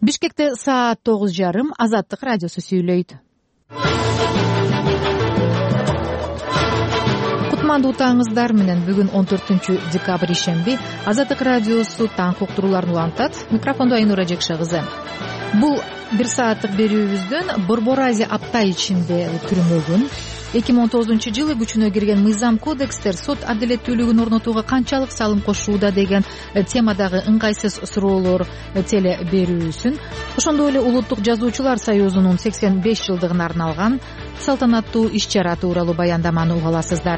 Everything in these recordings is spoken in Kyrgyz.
Бишкекте саат 9:30 Азаттык радиосу сүйлөйт. Кутмандуу таңыңыздар менен бүгүн 14 декабрь ишемби Азаттык радиосу таң уктурууларын улантат. Микрофондо Айнура Жекше кызы. Бул бир сааттык берүүбүздөн Борбор Азия апта ичинде түрмөгүн 2019-жылы күчүнө кирген мыйзам кодекстер сот адилеттүүлүгүн орнотууга канчалык салым кошууда деген темадагы ыңгайсыз суроолор теле берүүсүн, ошондой эле Улуттук жазуучулар союзунун 85 жылдыгына арналган салтанаттуу иш-чара тууралуу баяндаманы уга аласыздар.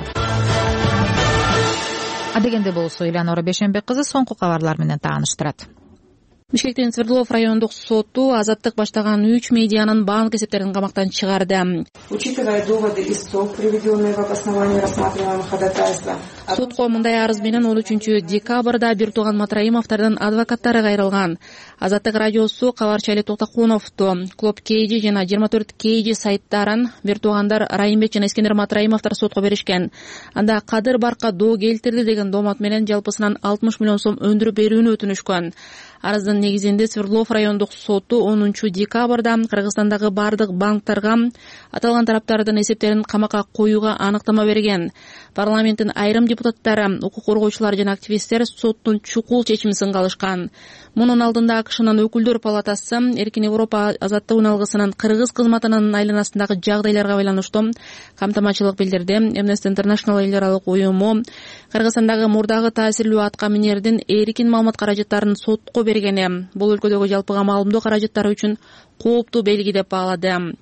Адегенде болсо Элеонора Бешенбек кызы соңку кабарлар менен тааныштырат. Бишкектин Свердлов райондук соту Азаттык баштаган 3 медианын банк эсептерин камактан чыгарды. Учитывая доводы истцов, приведенные в обосновании рассматриваемого ходатайства. Сотко мындай арыз менен 13 декабрда Биртуган Матраимовдордун адвокаттары кайрылган. Азаттык радиосу кабарчы Али Токтокуновду, Клоп Кейджи жана 24 Кейджи сайттарын Биртугандар Райымбек жана Искендер Матраимовдор сотко беришкен. Анда Кадыр Барка доо келтирди деген доомат менен жалпысынан 60 миллион сом өндүрүп берүүнү өтүнүшкөн. Арыздын негизинде Свердлов райондук соту 10 декабрда Кыргызстандагы бардык банктарга аталган тараптардын эсептерин камакка коюуга аныктама берген. Парламенттин айрым депутаттары, укук коргоочулар жана активисттер соттун чукул чечимин сынгалышкан. Мунун алдында АКШнын өкүлдөр палатасы Эркин Европа азаттык үналгысынын кыргыз кызматынын айланасындагы жагдайларга байланыштуу камтамачылык билдирди. Amnesty International эл аралык уюму Кыргызстандагы мурдагы таасирлүү атка минердин эркин маалымат каражаттарын сотко бергени бул өлкөдөгү жалпыга маалымдоо каражаттары үчүн кооптуу белги деп баалады.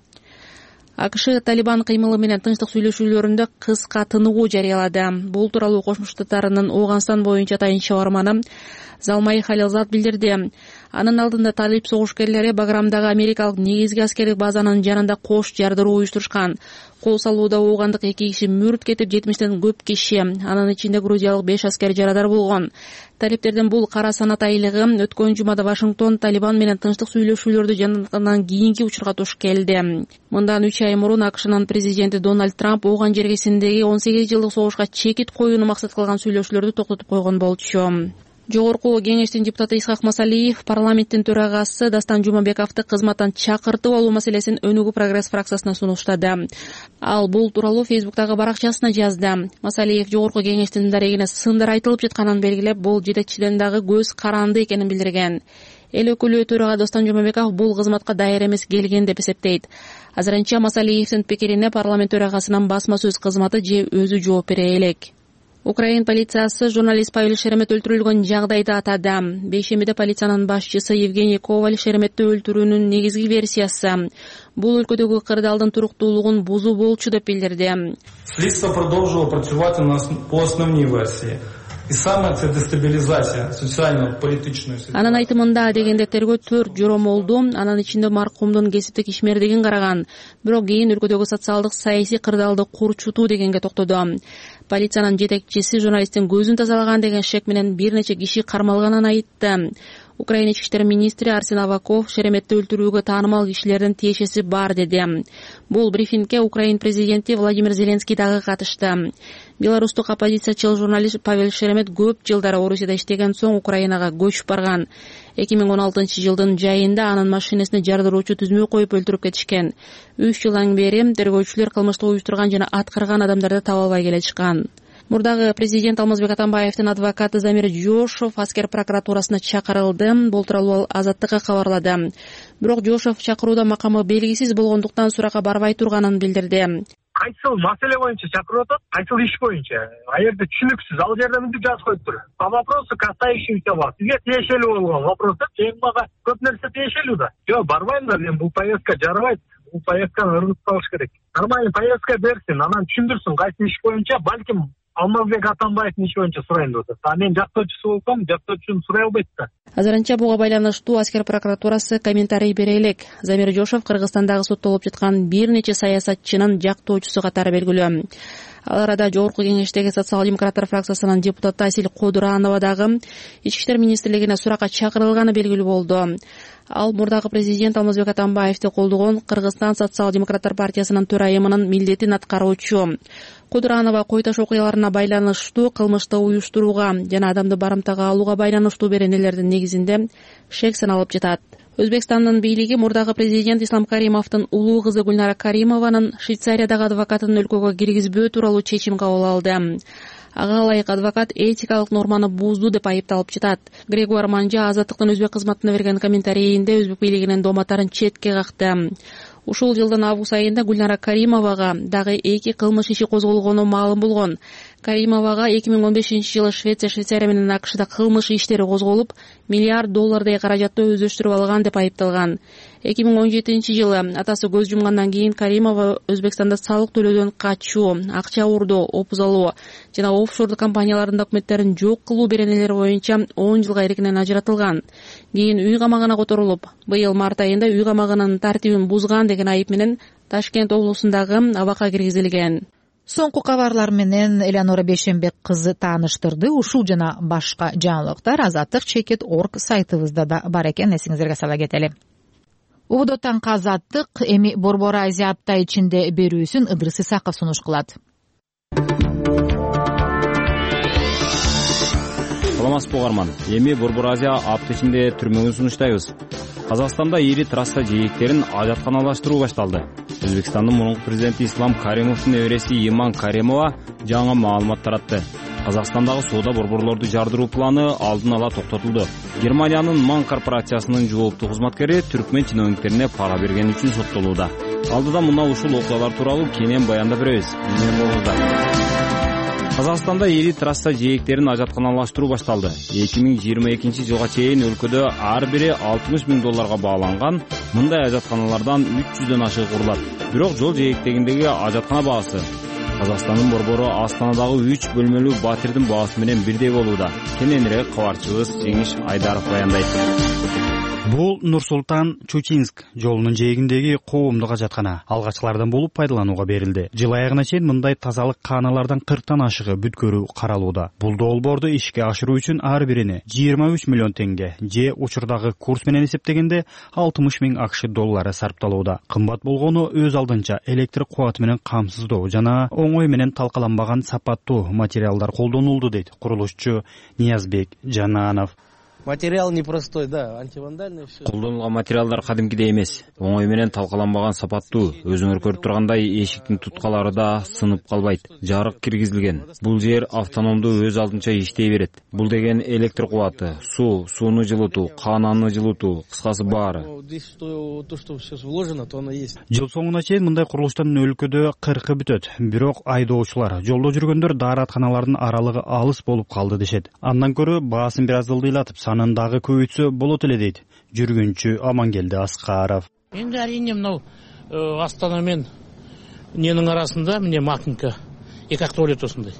АКШ Талибан кыймылы менен тынчтык сүйлөшүүлөрүндө кыска тыныгуу жарыялады. Бул тууралуу Кошмо Штаттарынын Ооганстан боюнча атайын чабарманы Залмай Халилзад билдирди. Анын алдында талиб согушкерлери Баграмдагы америкалык негизги аскердик базанын жанында кош жардыруу уюштурушкан. Кол салууда оогандык 2 киши мүрт кетип, 70тен көп киши, анын ичинде грузиялык 5 аскер жарадар болгон. Талиптердин бул кара санат айлыгы өткөн жумада Вашингтон Талибан менен тынчтык сүйлөшүүлөрдү жандангандан кийинки учурга туш келди. Мындан 3 ай мурун АКШнын президенти Дональд Трамп Ооган жергесиндеги 18 жылдык согушка чекит коюуну максат кылган сүйлөшүүлөрдү токтотуп койгон болчу. Жогорку кеңештин депутаты Исхак Масалиев парламенттин төрагасы Дастан Жумабековду кызматтан чакыртып алуу маселесин Өнүгүү прогресс фракциясына сунуштады. Ал бул тууралуу Фейсбуктагы баракчасына жазды. Масалиев жогорку кеңештин дарегине сындар айтылып жатканын белгилеп, бул жетекчиден дагы көз каранды экенин билдирген. Эл өкүлү төрага Дастан Жумабеков бул кызматка даяр эмес келген деп эсептейт. Азырынча Масалиевдин пикирине парламент төрагасынын басма сөз кызматы же өзү жооп бере элек. Украин полициясы журналист Павел Шеремет өлтүрүлгөн жагдайды атады. Бейшембиде полициянын башчысы Евгений Коваль Шереметти өлтүрүүнүн негизги версиясы бул өлкөдөгү кырдаалдын туруктуулугун бузуу болчу деп билдирди. Следствие продолжило працювати по основной версии. И самая це дестабилизация социально-политичную ситуацию. Анын айтымында дегенде тергөө 4 жоромолду, анын ичинде маркумдун кесиптик ишмердигин караган. Бирок кийин өлкөдөгү социалдык саясий кырдаалды курчутуу дегенге токтоду. Полициянын жетекчиси журналисттин көзүн тазалаган деген шек менен бир нече киши кармалганын айтты. Украина ички иштер министри Арсен Аваков Шереметти өлтүрүүгө таанымал кишилердин тиешеси бар деди. Бул брифингке Украин президенти Владимир Зеленский дагы катышты. Белорустук оппозициячыл журналист Павел Шеремет көп жылдар Орусияда иштеген соң Украинага көчүп барган. 2016 жылдын жайында анын машинесине жардыруучу түзмө коюп өлтүрүп кетишкен. 3 жылдан бери тергөөчүлөр кылмыштык уюштурган жана аткарган адамдарды таба албай келатышкан. Мурдагы президент Алмазбек Атамбаевдин адвокаты Замир Жошов аскер прокуратурасына чакырылды. Бул тууралуу Азаттыкка кабарлады. Бирок Жошов чакырууда макамы белгисиз болгондуктан суракка барбай турганын билдирди. Кайсыл маселе боюнча чакырып атат, кайсыл иш боюнча. Аерде түшүнүксүз, ал жерде мынтип жазып коюптур. По вопросу касающимся вас. Сизге тиешелүү болгон вопростор тең мага көп нерсе тиешелүү да. Жок, барбаймын, мен бул повестка жарабайт. Бул повестканы ыргытып салыш керек. Нормальный повестка берсин, анан түшүндүрсүн кайсы иш боюнча, балким Алмазбек Атамбаевдин иши боюнча сурайын деп атат. А мен жактоочусу болсом, жактоочусун сурай албайт да. Азырынча буга байланыштуу аскер прокуратурасы комментарий бере элек. Замир Жошов Кыргызстандагы соттолуп жаткан бир нече саясатчынын жактоочусу катары белгилүү. Ал арада жогорку кеңештеги социал-демократтар фракциясынын депутаты Асил Кодуранова дагы ички иштер министрлигине суракка чакырылганы белгилүү болду. Ал мурдагы президент Алмазбек Атамбаевди колдогон Кыргызстан социал-демократтар партиясынын төрайымынын милдетин аткаруучу. Кодуранова кой таш окуяларына байланыштуу кылмышты уюштурууга жана адамды барымтага алууга байланыштуу беренелердин негизинде шек саналып жатат. Өзбекстандын бийлиги мурдагы президент Ислам Каримовдун улуу кызы Гүлнара Каримованын Швейцариядагы адвокатын өлкөгө киргизбөө тууралуу чечим кабыл алды. Ага ылайык адвокат этикалык норманы бузду деп айыпталып жатат. Грегуар Манжа Азаттыктын өзбек кызматына берген комментарийинде өзбек бийлигинин дооматтарын четке какты. Ушул жылдын август айында Гүлнара Каримовага дагы 2 кылмыш иши козголгону маалым болгон. Каримовага 2015-жылы Швейцария менен АКШда кылмыш иштери козголуп, $1 миллиард каражатты өздөштүрүп алган деп айыпталган. 2017-жылы атасы көз жумгандан кийин Каримова Өзбекстанда салык төлөөдөн качуу, акча уурдоо, опуз алуу жана офшордук компаниялардын документтерин жок кылуу беренелери боюнча 10 жылга эркинен ажыратылган. Кийин үй камагына которулуп, быйыл март айында үй камагынын тартибин бузган деген айып менен Ташкент облусундагы абакка киргизилген. Соңку кабарлар менен Элеонора Бейшенбек кызы тааныштырды. Ушул жана башка жаңылыктар Азаттык.org сайтыбызда да бар экен, эсиңиздерге сала кетели. Убудо таңкы Азаттык эми Борбор Азия апта ичинде берүүсүн Ыдырыс Исаков сунуш кылат. Саламатсызбы угарман. Эми Борбор Азия апта ичинде түрмөгүн сунуштайбыз. Казакстанда ири трасса жээктерин ажатканалаштыруу башталды. Өзбекстандын мурунку президенти Ислам Каримовдун небереси Иман Каримова жаңы маалымат таратты. Казакстандагы соода борборлорду жардыруу планы алдын ала токтотулду. Германиянын МАН корпорациясынын жооптуу кызматкери түркмен чиновниктерине пара берген үчүн соттолууда. Алдыда мына ушул окуялар тууралуу кенен баяндап беребиз. Менен болуңуздар. Казакстанда ири трасса жээктерин ажатканалаштыруу башталды. 2022 жылга чейин өлкөдө ар бири $60 миң бааланган мындай ажатканалардан 300дөн ашык курулат. Бирок жол жээктегиндеги ажаткана баасы Казакстандын борбору Астанадагы 3 бөлмөлүү батирдин баасы менен бирдей болууда. Кененирээк кабарчыбыз Жеңиш Айдаров баяндайт. Бул Нур-Султан-Чучинск жолунун жээгиндеги коомдук ажаткана алгачкылардан болуп пайдаланууга берилди. Жыл аягына чейин мындай тазалык кааналардан 40тан ашыгы бүткөрүү каралууда. Бул долбоорду ишке ашыруу үчүн ар бирине $23 миллион же учурдагы курс менен эсептегенде $60 миң $60 сарпталууда. Кымбат болгону өз алдынча электр кубаты менен камсыздоо жана оңой менен талкаланбаган сапаттуу материалдар колдонулду дейт курулушчу Ниязбек Жананов. Материал непростой, да, антивандальный все. Колдонулган материалдар кадимкидей эмес. Оңой менен талкаланбаган сапаттуу. Өзүңөр көрүп тургандай эшиктин туткалары да сынып калбайт. Жарык киргизилген. Бул жер автономдуу өз алдынча иштей берет. Бул деген электр кубаты, сууну жылытуу, каананы жылытуу, кыскасы баары. То, что сейчас вложено, то оно есть. Жыл соңуна чейин мындай курулуштан өлкөдө 40 бүтөт. Бирок айдоочулар, жолдо жүргөндөр дааратканалардын аралыгы алыс болуп калды дешет. Андан көрө баасын бир аз ылдыйлатып санындагы көбөйтсө болот эле дейт жүргүнчү Амангелди Аскаров. Энди арийне мынау Астана мен ненин арасында эмне Макинка 2 туалет осундай.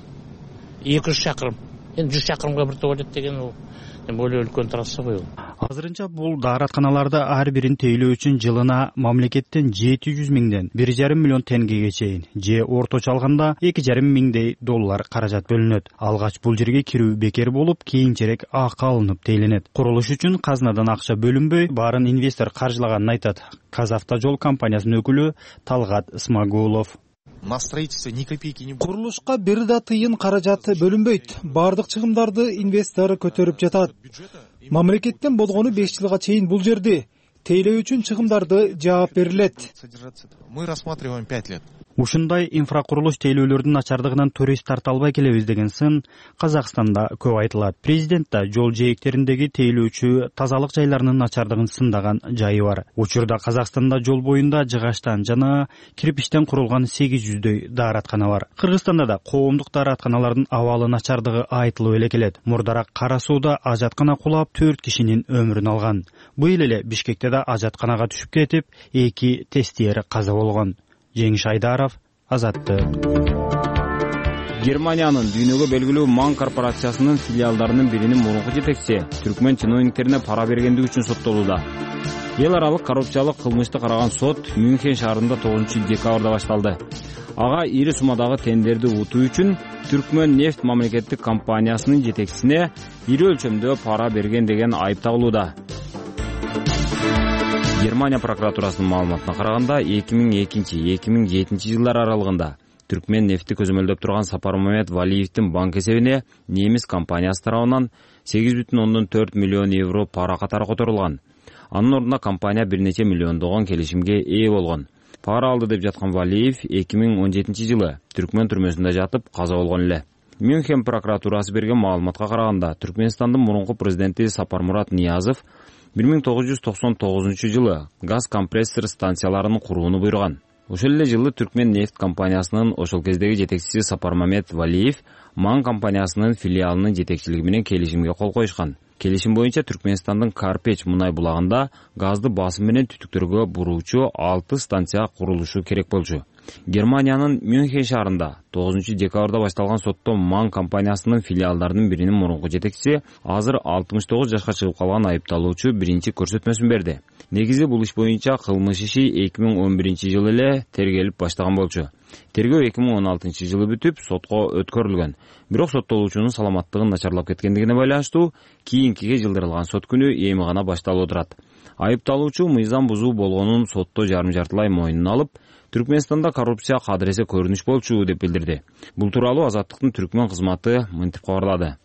200 шақырым. Энди 100 шақырымга бир туалет деген ол более үлкөн трасса ғой ол. Азырынча бул дааратканаларда ар бирин тейлөө үчүн жылына мамлекеттен $700 миңден $1,5 миллион чейин, же орточо алганда $2,5 миңдей каражат бөлүнөт. Алгач бул жерге кирүү бекер болуп, кийинчерээк акы алынып тейлөнөт. Курулуш үчүн казнадан акча бөлүнбөй, баарын инвестор каржылаганын айтат Казавтожол компаниясынын өкүлү Талгат Смагулов. На строительство ни копейки не будет. Курулушка бир да тыйын каражат бөлүнбөйт. Бардык чыгымдарды инвестор көтөрүп жатат. Мамлекеттен болгону 5 жылга чейин бул жерде тейлөө үчүн чыгымдарды жаап берилет. Мы рассматриваем 5 лет. Ушундай инфракурулуш тейлөөлөрдүн начардыгынан турист тарта албай келебиз деген сын Казакстанда көп айтылат. Президент да жол жээктериндеги тейлөөчү тазалык жайларынын начардыгын сындаган жайы бар. Учурда Казакстанда жол боюнда жыгачтан жана кирпичтен курулган 800дөй даараткана бар. Кыргызстанда да коомдук дааратканалардын абалы начардыгы айтылып эле келет. Мурдараак Кара Сууда ажаткана кулап 4 кишинин өмүрүн алган. Быйыл эле Бишкекте да ажатканага түшүп кетип, 2 тестиер каза болгон. Жеңиш Айдаров, Азаттык. Германиянын дүйнөгө белгилүү МАН корпорациясынын филиалдарынын биринин мурунку жетекчиси түркмен чиновниктерине пара бергендиги үчүн соттолууда. Эл аралык коррупциялык кылмышты караган сот Мюнхен шаарында 9 декабрда башталды. Ага ири суммадагы тендерди утуу үчүн Түркмен нефть мамлекеттик компаниясынын жетекчисине ири өлчөмдө пара берген деген айып тагылууда. Германия прокуратурасынын маалыматына караганда 2002-2007 жылдар аралыгында Түркмен нефти көзөмөлдөп турган Сапар Мамед Валиевдин банк эсебине немис компаниясы тарабынан €8,4 миллион пара катары которулган. Анын ордуна компания бир нече миллиондогон келишимге ээ болгон. Пара алды деп жаткан Валиев 2017 жылы Түркмен түрмөсүндө жатып каза болгон эле. Мюнхен прокуратурасы берген маалыматка караганда, Түркмөнстандын мурунку президенти Сапармурат Ниязов 1999 жылы газ компрессор станцияларын курууну буйруган. Ошол эле жылы Түркмен нефть компаниясынын ошол кездеги жетекчиси Сапармамет Валиев МАН компаниясынын филиалынын жетекчилиги менен келишимге кол коюшкан. Келишим боюнча Түркмөнстандын Карпеч мунай булагында газды басым менен түтүктөргө буруучу 6 станция курулушу керек болчу. Германиянын Мюнхен шаарында 9 декабрда башталган сотто МАН компаниясынын филиалдарынын биринин мурунку жетекчиси азыр 69 жашка чыгып калган айыпталуучу биринчи көрсөтмөсүн берди. Негизи бул иш боюнча кылмыш иши 2011 жылы эле тергелип баштаган болчу. Тергөө 2016 жылы бүтүп, сотко өткөрүлгөн. Бирок соттолуучунун саламаттыгын начарлап кеткендигине байланыштуу кийинкиге жылдырылган сот күнү эми гана башталып турат. Айыпталуучу мыйзам бузуу болгонун сотто жарым-жартылай мойнуна алып, Түркмөнстанда коррупция кадыресе көрүнүш болчу деп билдирди. Бул тууралуу Азаттыктын Түркмөн кызматы мынтип кабарлады.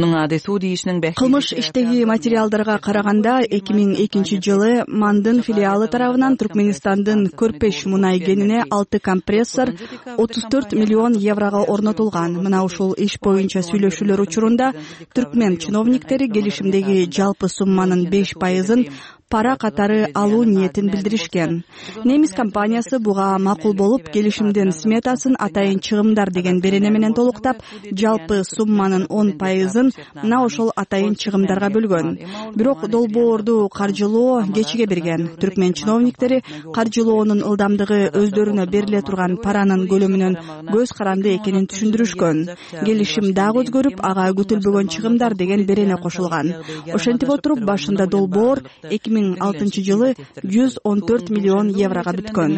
Кылмыш иштеги материалдарга караганда 2002 жылы МАНдын филиалы тарабынан Түркмөнстандын Көрпеш мунай кенине 6 компрессор 34 миллион еврого орнотулган. Мына ушул иш боюнча сүйлөшүүлөр учурунда Түркмен чиновниктери келишимдеги жалпы сумманын 5%-ын пара катары алуу ниетин билдиришкен. Немис компаниясы буга макул болуп, келишимдин сметасын атайын чыгымдар деген берене менен толуктап, жалпы сумманын 10%-ын мына ошол атайын чыгымдарга бөлгөн. Бирок долбоорду каржылоо кечиге берген. Түркмен чиновниктери каржылоонун ылдамдыгы өздөрүнө бериле турган паранын көлөмүнөн көз каранды экенин түшүндүрүшкөн. Келишим дагы өзгөрүп, ага күтүлбөгөн чыгымдар деген берене кошулган. Ошентип отуруп, башында долбоор 2006 жылы 114 миллион еврого бүткөн.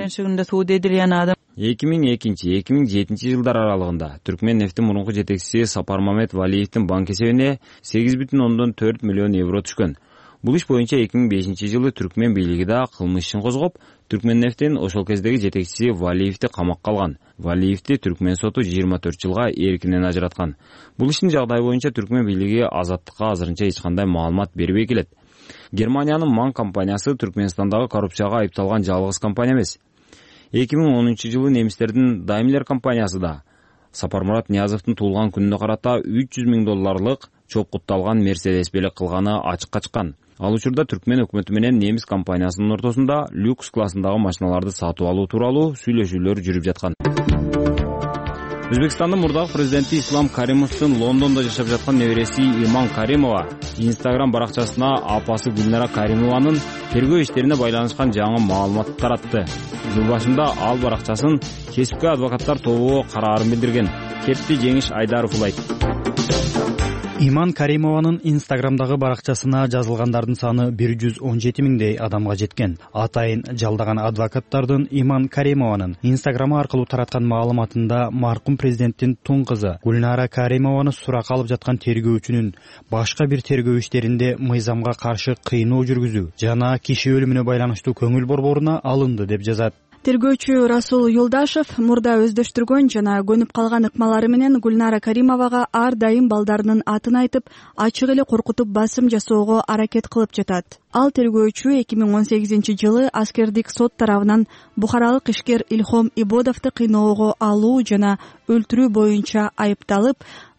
2002-2007 жылдар аралыгында Түркмен нефтин мурунку жетекчиси Сапармамет Валиевдин банк эсебине 8,4 миллион евро түшкөн. Бул иш боюнча 2005 жылы Түркмен бийлиги да кылмыш ишин козгоп, Түркмен нефтин ошол кездеги жетекчиси Валиевди камакка алган. Валиевди Түркмен соту 24 жылга эркинен ажыраткан. Бул иштин жагдайы боюнча Түркмен бийлиги Азаттыкка азырынча эч кандай маалымат бербей келет. Германиянын МАН компаниясы Түркмөнстандагы коррупцияга айыпталган жалгыз компания эмес. 2010 жылы немистердин Daimler компаниясы да Сапармурат Ниязовдун туулган күнүнө карата $300,000 чопкутталган Мерседес белек кылганы ачыкка чыккан. Ал учурда Түркмен өкмөтү менен немис компаниясынын ортосунда люкс классындагы машиналарды сатып алуу тууралуу сүйлөшүүлөр жүрүп жаткан. Өзбекстандын мурдагы президенти Ислам Каримовдун Лондондо жашап жаткан небереси Иман Каримова Instagram баракчасына апасы Гүлнара Каримованын тергөө иштерине байланышкан жаңы маалымат таратты. Жыл башында ал баракчасын кесипкөй адвокаттар тобу караарын билдирген. Кепти Жеңиш Айдаров улайт. Иман Каримованын Instagramдагы баракчасына жазылгандардын саны 117 миңдей адамга жеткен. Атайын жалдаган адвокаттардын Иман Каримованын Instagram аркылуу тараткан маалыматында маркум президенттин тун кызы Гүлнара Каримованы сурак алып жаткан тергөөчүнүн башка бир тергөө иштеринде мыйзамга каршы кыйноо жүргүзүү жана киши өлүмүнө байланыштуу көңүл борборуна алынды деп жазат. Тергөөчү Расул Юлдашев мурда өздөштүргөн жана көнүп калган ыкмалары менен Гүлнара Каримовага ар дайым балдарынын атын айтып, ачык эле коркутуп басым жасоого аракет кылып жатат. Ал тергөөчү 2018 жылы аскердик сот тарабынан бухаралык ишкер Илхом Ибодовду кыйноого алуу жана өлтүрүү боюнча айыпталып,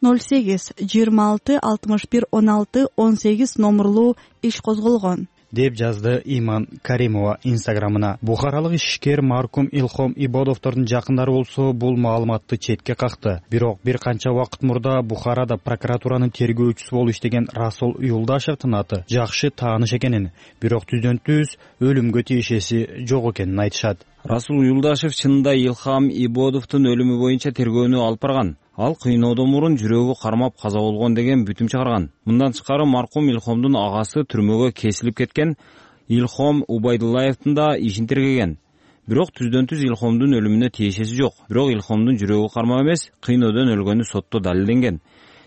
08-26-61-16-18 номурлуу иш козголгон деп жазды Иман Каримова Instagramына. Бухаралык ишкер маркум Илхом Ибодовдордун жакындары болсо бул маалыматты четке какты. Бирок бир канча убакыт мурда Бухарада прокуратуранын тергөөчүсү болуп иштеген Расул Юлдашевдин аты жакшы тааныш экенин, бирок түздөн түз өлүмгө тиешеси жок экенин айтышат. Расул Юлдашев чынында Илхам Ибодовдун өлүмү боюнча тергөөнү алып барган. Ал кыйноодон мурун жүрөгү кармап каза болгон деген бүтүм чыгарган. Мындан тышкары маркум Илхомдун агасы түрмөгө кесилип кеткен Илхом Убайдуллаевдин да ишин тергеген. Бирок түздөн түз Илхомдун өлүмүнө тиешеси жок. Бирок Илхомдун жүрөгү кармап эмес, кыйноодон өлгөнү сотто далилденген.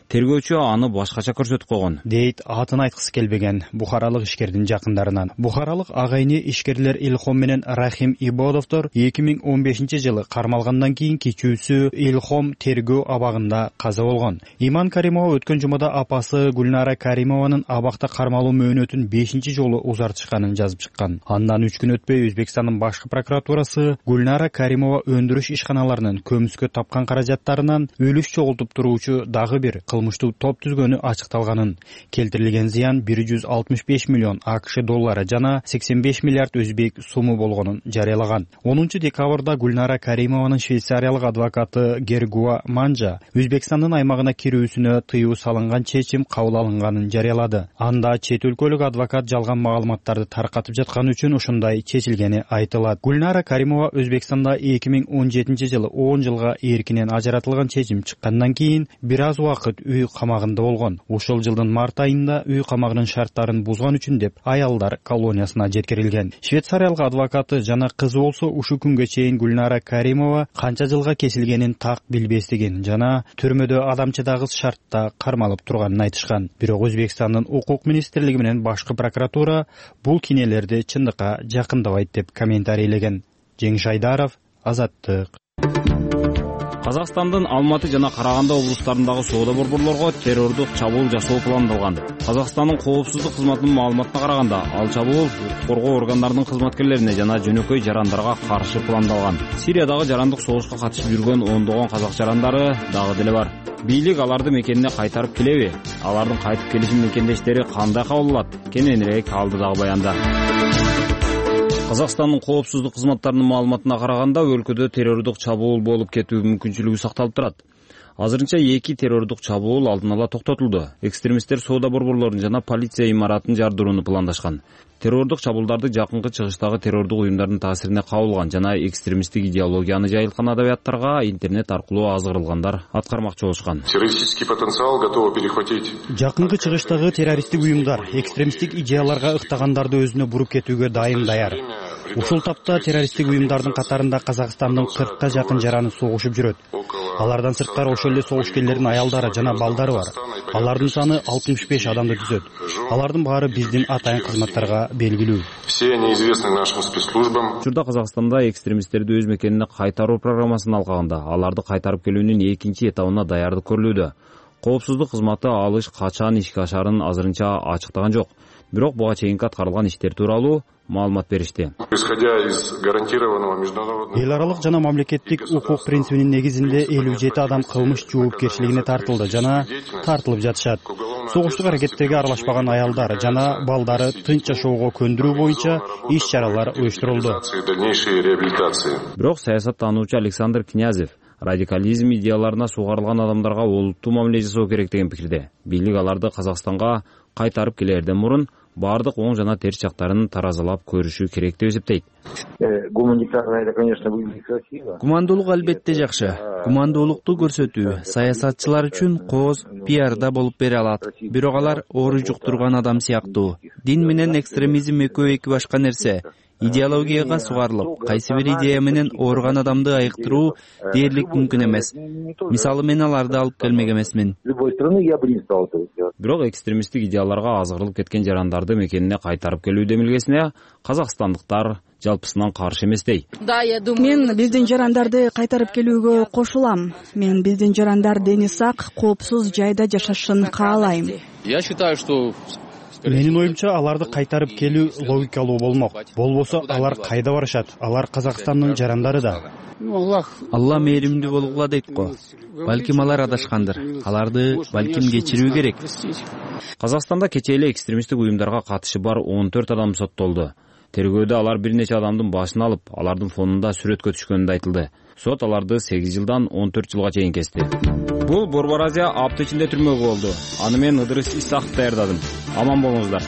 Тергөөчү аны башкача көрсөтүп койгон, дейт атын айткысы келбеген бухаралык ишкердин жакындарынан. Бухаралык агайны ишкерлер Илхом менен Рахим Ибодовдор 2015-жылы кармалгандан кийин кичүүсү Илхом тергөө абагында каза болгон. Иман Каримова өткөн жумада апасы Гүлнара Каримованын абакта кармалуу мөөнөтүн 5-жолу узартышканын жазып чыккан. Андан 3 күн өтпөй Өзбекстандын башкы прокуратурасы Гүлнара Каримова өндүрүш ишканаларынын көмүскө тапкан каражаттарынан үлүш чогултуп туруучу дагы бир кылмыштуу топ түзгөнү ачыкталганын, келтирилген зыян 165 миллион АКШ доллары жана 85 миллиард өзбек суму болгонун жарыялаган. 10 декабрда Гүлнара Каримованын швейцариялык адвокаты Гергуа Манжа Өзбекстандын аймагына кирүүсүнө тыюу салынган чечим кабыл алынганын жарыялады. Анда чет өлкөлүк адвокат жалган маалыматтарды таркатып жатканы үчүн ушундай чечилгени айтылат. Гүлнара Каримова Өзбекстанда 2017-жылы 10 жылга эркинен ажыратылган чечим чыккандан кийин бир аз убакыт үй камагында болгон. Ушул жылдын март айында үй камагынын шарттарын бузган үчүн деп аялдар колониясына жеткирилген. Швейцариялык адвокаты жана кызы болсо ушул күнгө чейин Гүлнара Каримова канча жылга кесилгенин так билбестигин жана түрмөдө адамчыдагыс шартта кармалып турганын айтышкан. Бирок Өзбекстандын укук министрлиги менен башкы прокуратура бул кинелерди чындыкка жакындабайт деп комментарийлеген. Жеңиш Айдаров, Азаттык. Казакстандын Алматы жана Караганда облустарындагы соода борборлорго террордук чабуул жасоо пландалган. Казакстандын коопсуздук кызматынын маалыматына караганда, ал чабуул укук коргоо органдарынын кызматкерлерине жана жөнөкөй жарандарга каршы пландалган. Сириядагы жарандык согушка катышып жүргөн ондогон казак жарандары дагы деле бар. Бийлик аларды мекенине кайтарып келеби? Алардын кайтып келиши мекендештери кандай кабыл алат? Кененирээк алды дагы баянда. Казакстандын коопсуздук кызматтарынын маалыматына караганда, өлкөдө террордук чабуул болуп кетүү мүмкүнчүлүгү сакталып турат. Азырынча 2 террордук чабуул алдын ала токтотулду. Экстремисттер соода борборлорун жана полиция имаратын жардырууну пландашкан. Террордук чабуулдарды жакынкы чыгыштагы террордук уюмдардын таасирине кабылган жана экстремисттик идеологияны жайылткан адабияттарга интернет аркылуу азгырылгандар аткармакчы болушкан. Террористический потенциал готовы перехватить. Жакынкы чыгыштагы террористтик уюмдар экстремисттик идеяларга ыктагандарды өзүнө буруп кетүүгө дайыр. Ушул тапта террористтик уюмдардын катарында Казакстандын 40ка жакын жараны согушуп жүрөт. Алардан сырткары ошол эле согушкерлердин аялдары жана балдары бар. Алардын саны 65 адамды түзөт. Алардын баары биздин атайын кызматтарга белгилүү. Все они известны нашим спецслужбам. Учурда Казакстанда экстремисттерди өз мекенине кайтаруу программасын алганда, аларды кайтарып келүүнүн экинчи этабына даярдык көрүлүүдө. Коопсуздук кызматы алыш качан ишке ашарын азырынча ачыктаган жок. Бирок буга чейинки аткарылган иштер тууралуу маалымат беришти. Эл аралык жана мамлекеттик укук принцибинин негизинде 57 адам кылмыш жоопкерчилигине тартылды жана тартылып жатышат. Согуштук аракеттерге аралашпаган аялдар жана балдары тынч жашоого көндүрүү боюнча иш-чаралар уюштурулду. Бирок саясаттануучу Александр Князев радикализм идеяларына сугарылган адамдарга олуттуу мамиле жасоо керек деген пикирде. Бийлик аларды Казакстанга кайтарып келерден мурун бардык оң жана терс жактарын таразалап көрүшү керек деп эсептейт. Гумандуулук албетте жакшы. Гумандуулукту көрсөтүү саясатчылар үчүн кооз пиарда болуп бере алат. Бирок алар оору жуктурган адам сыяктуу. Дин менен экстремизм экөө эки башка нерсе. Идеологияга сугарылып, кайсы бир идея менен ооруган адамды айыктыруу дээрлик мүмкүн эмес. Мисалы мен аларды алып келмек эмесмин. Бирок экстремисттик идеяларга азгырылып кеткен жарандарды мекенине кайтарып келүү демилгесине казакстандыктар жалпысынан каршы эместей. Мен биздин жарандарды кайтарып келүүгө кошулам. Мен биздин жарандар дени сак, коопсуз жайда жашашын каалайм. Я считаю, что Менин оюмча аларды кайтарып келүү логикалуу болмок. Болбосо алар кайда барышат? Алар Казакстандын жарандары да. Алла мээримдүү болгула дейт го. Балким алар адашкандыр. Аларды балким кечирүү керек. Казакстанда кечээ эле экстремисттик уюмдарга катышы бар 14 адам соттолду. Тергөөдө алар бир нече адамдын башын алып, алардын фонунда сүрөткө түшкөнү айтылды. Сот аларды 8 жылдан 14 жылга чейин кести. Бул Борбор Азия апта ичинде түрмөгө болду. Аны мен Ыдырыс Исаков даярдадым. Аман болуңуздар.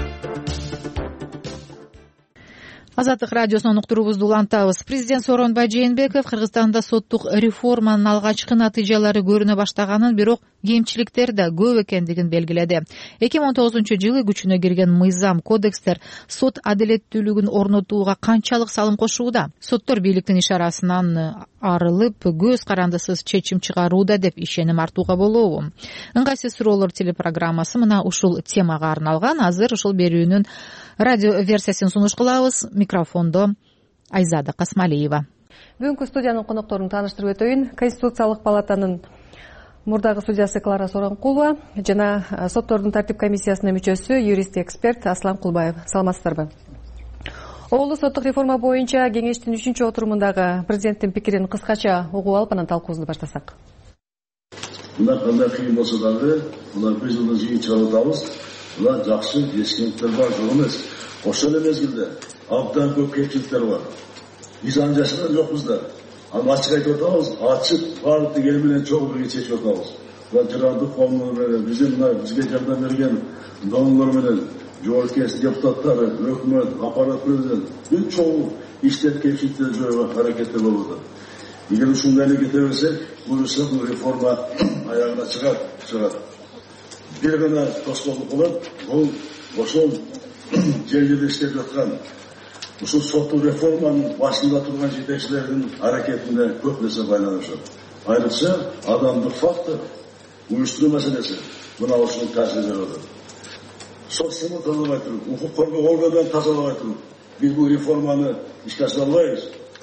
Азаттык радиосунун уктуруубузду улантабыз. Президент Сооронбай Жээнбеков Кыргызстанда соттук реформанын алгачкы натыйжалары көрүнө баштаганын, бирок кемчиликтер да көп экендигин белгиледи. 2019-жылы күчүнө кирген мыйзам, кодекстер сот адилеттүүлүгүн орнотууга канчалык салым кошууда? Соттор бийликтин ишарасынан арылып, көз карандысыз чечим чыгарууда деп ишеним артууга болобу? Ыңгайсыз суроолор телепрограммасы мына ушул темага арналган. Азыр ушул берүүнүн радио версиясын сунуш кылабыз. Микрофондо Айзада Касмалиева. Бүгүнкү студиянын конокторун тааныштырып өтөйүн. Конституциялык палатанын мурдагы судьясы Клара Соронкулова жана соттордун тартип комиссиясынын мүчөсү, юрист эксперт Аслан Кулбаев. Саламатсыздарбы? Оолу соттук реформа боюнча кеңештин 3-отурумундагы президенттин пикирин кыскача угуп алып, анан талкуубузду баштасак. Мына кандай кыйын болсо дагы, мына бир жылдын жыйын чыгарып атабыз. Мына жакшы ескертүүлөр бар, жок эмес. Ошол эле мезгилде абдан көп кемчиликтер бар. Биз аны жашаган жокпуз да. Аны ачык айтып атабыз, ачык бардык эл менен чогуу бирге чечип атабыз. Мына жырандык коомдор менен, бизге жардам берген донорлор менен, жоопкерчилик депутаттары, өкмөт, аппарат менен бүт чогуу иштеп кемчиликтерди жоюуга аракеттер болуп атат. Эгер ушундай эле кете берсек, бул реформа аягына чыгат. Бир гана тоскоолдук болот, бул ошол жерде иштеп жаткан ушул соттук реформанын башында турган жетекчилердин аракетине көп нерсе байланышат. Айрыкча адамдык фактор, уюштуруу маселеси мына ушул таасир берип атат. Сот системаны тазалабай туруп, укук коргоо органдарын тазалабай туруп, биз бул реформаны ишке ашыра албайбыз.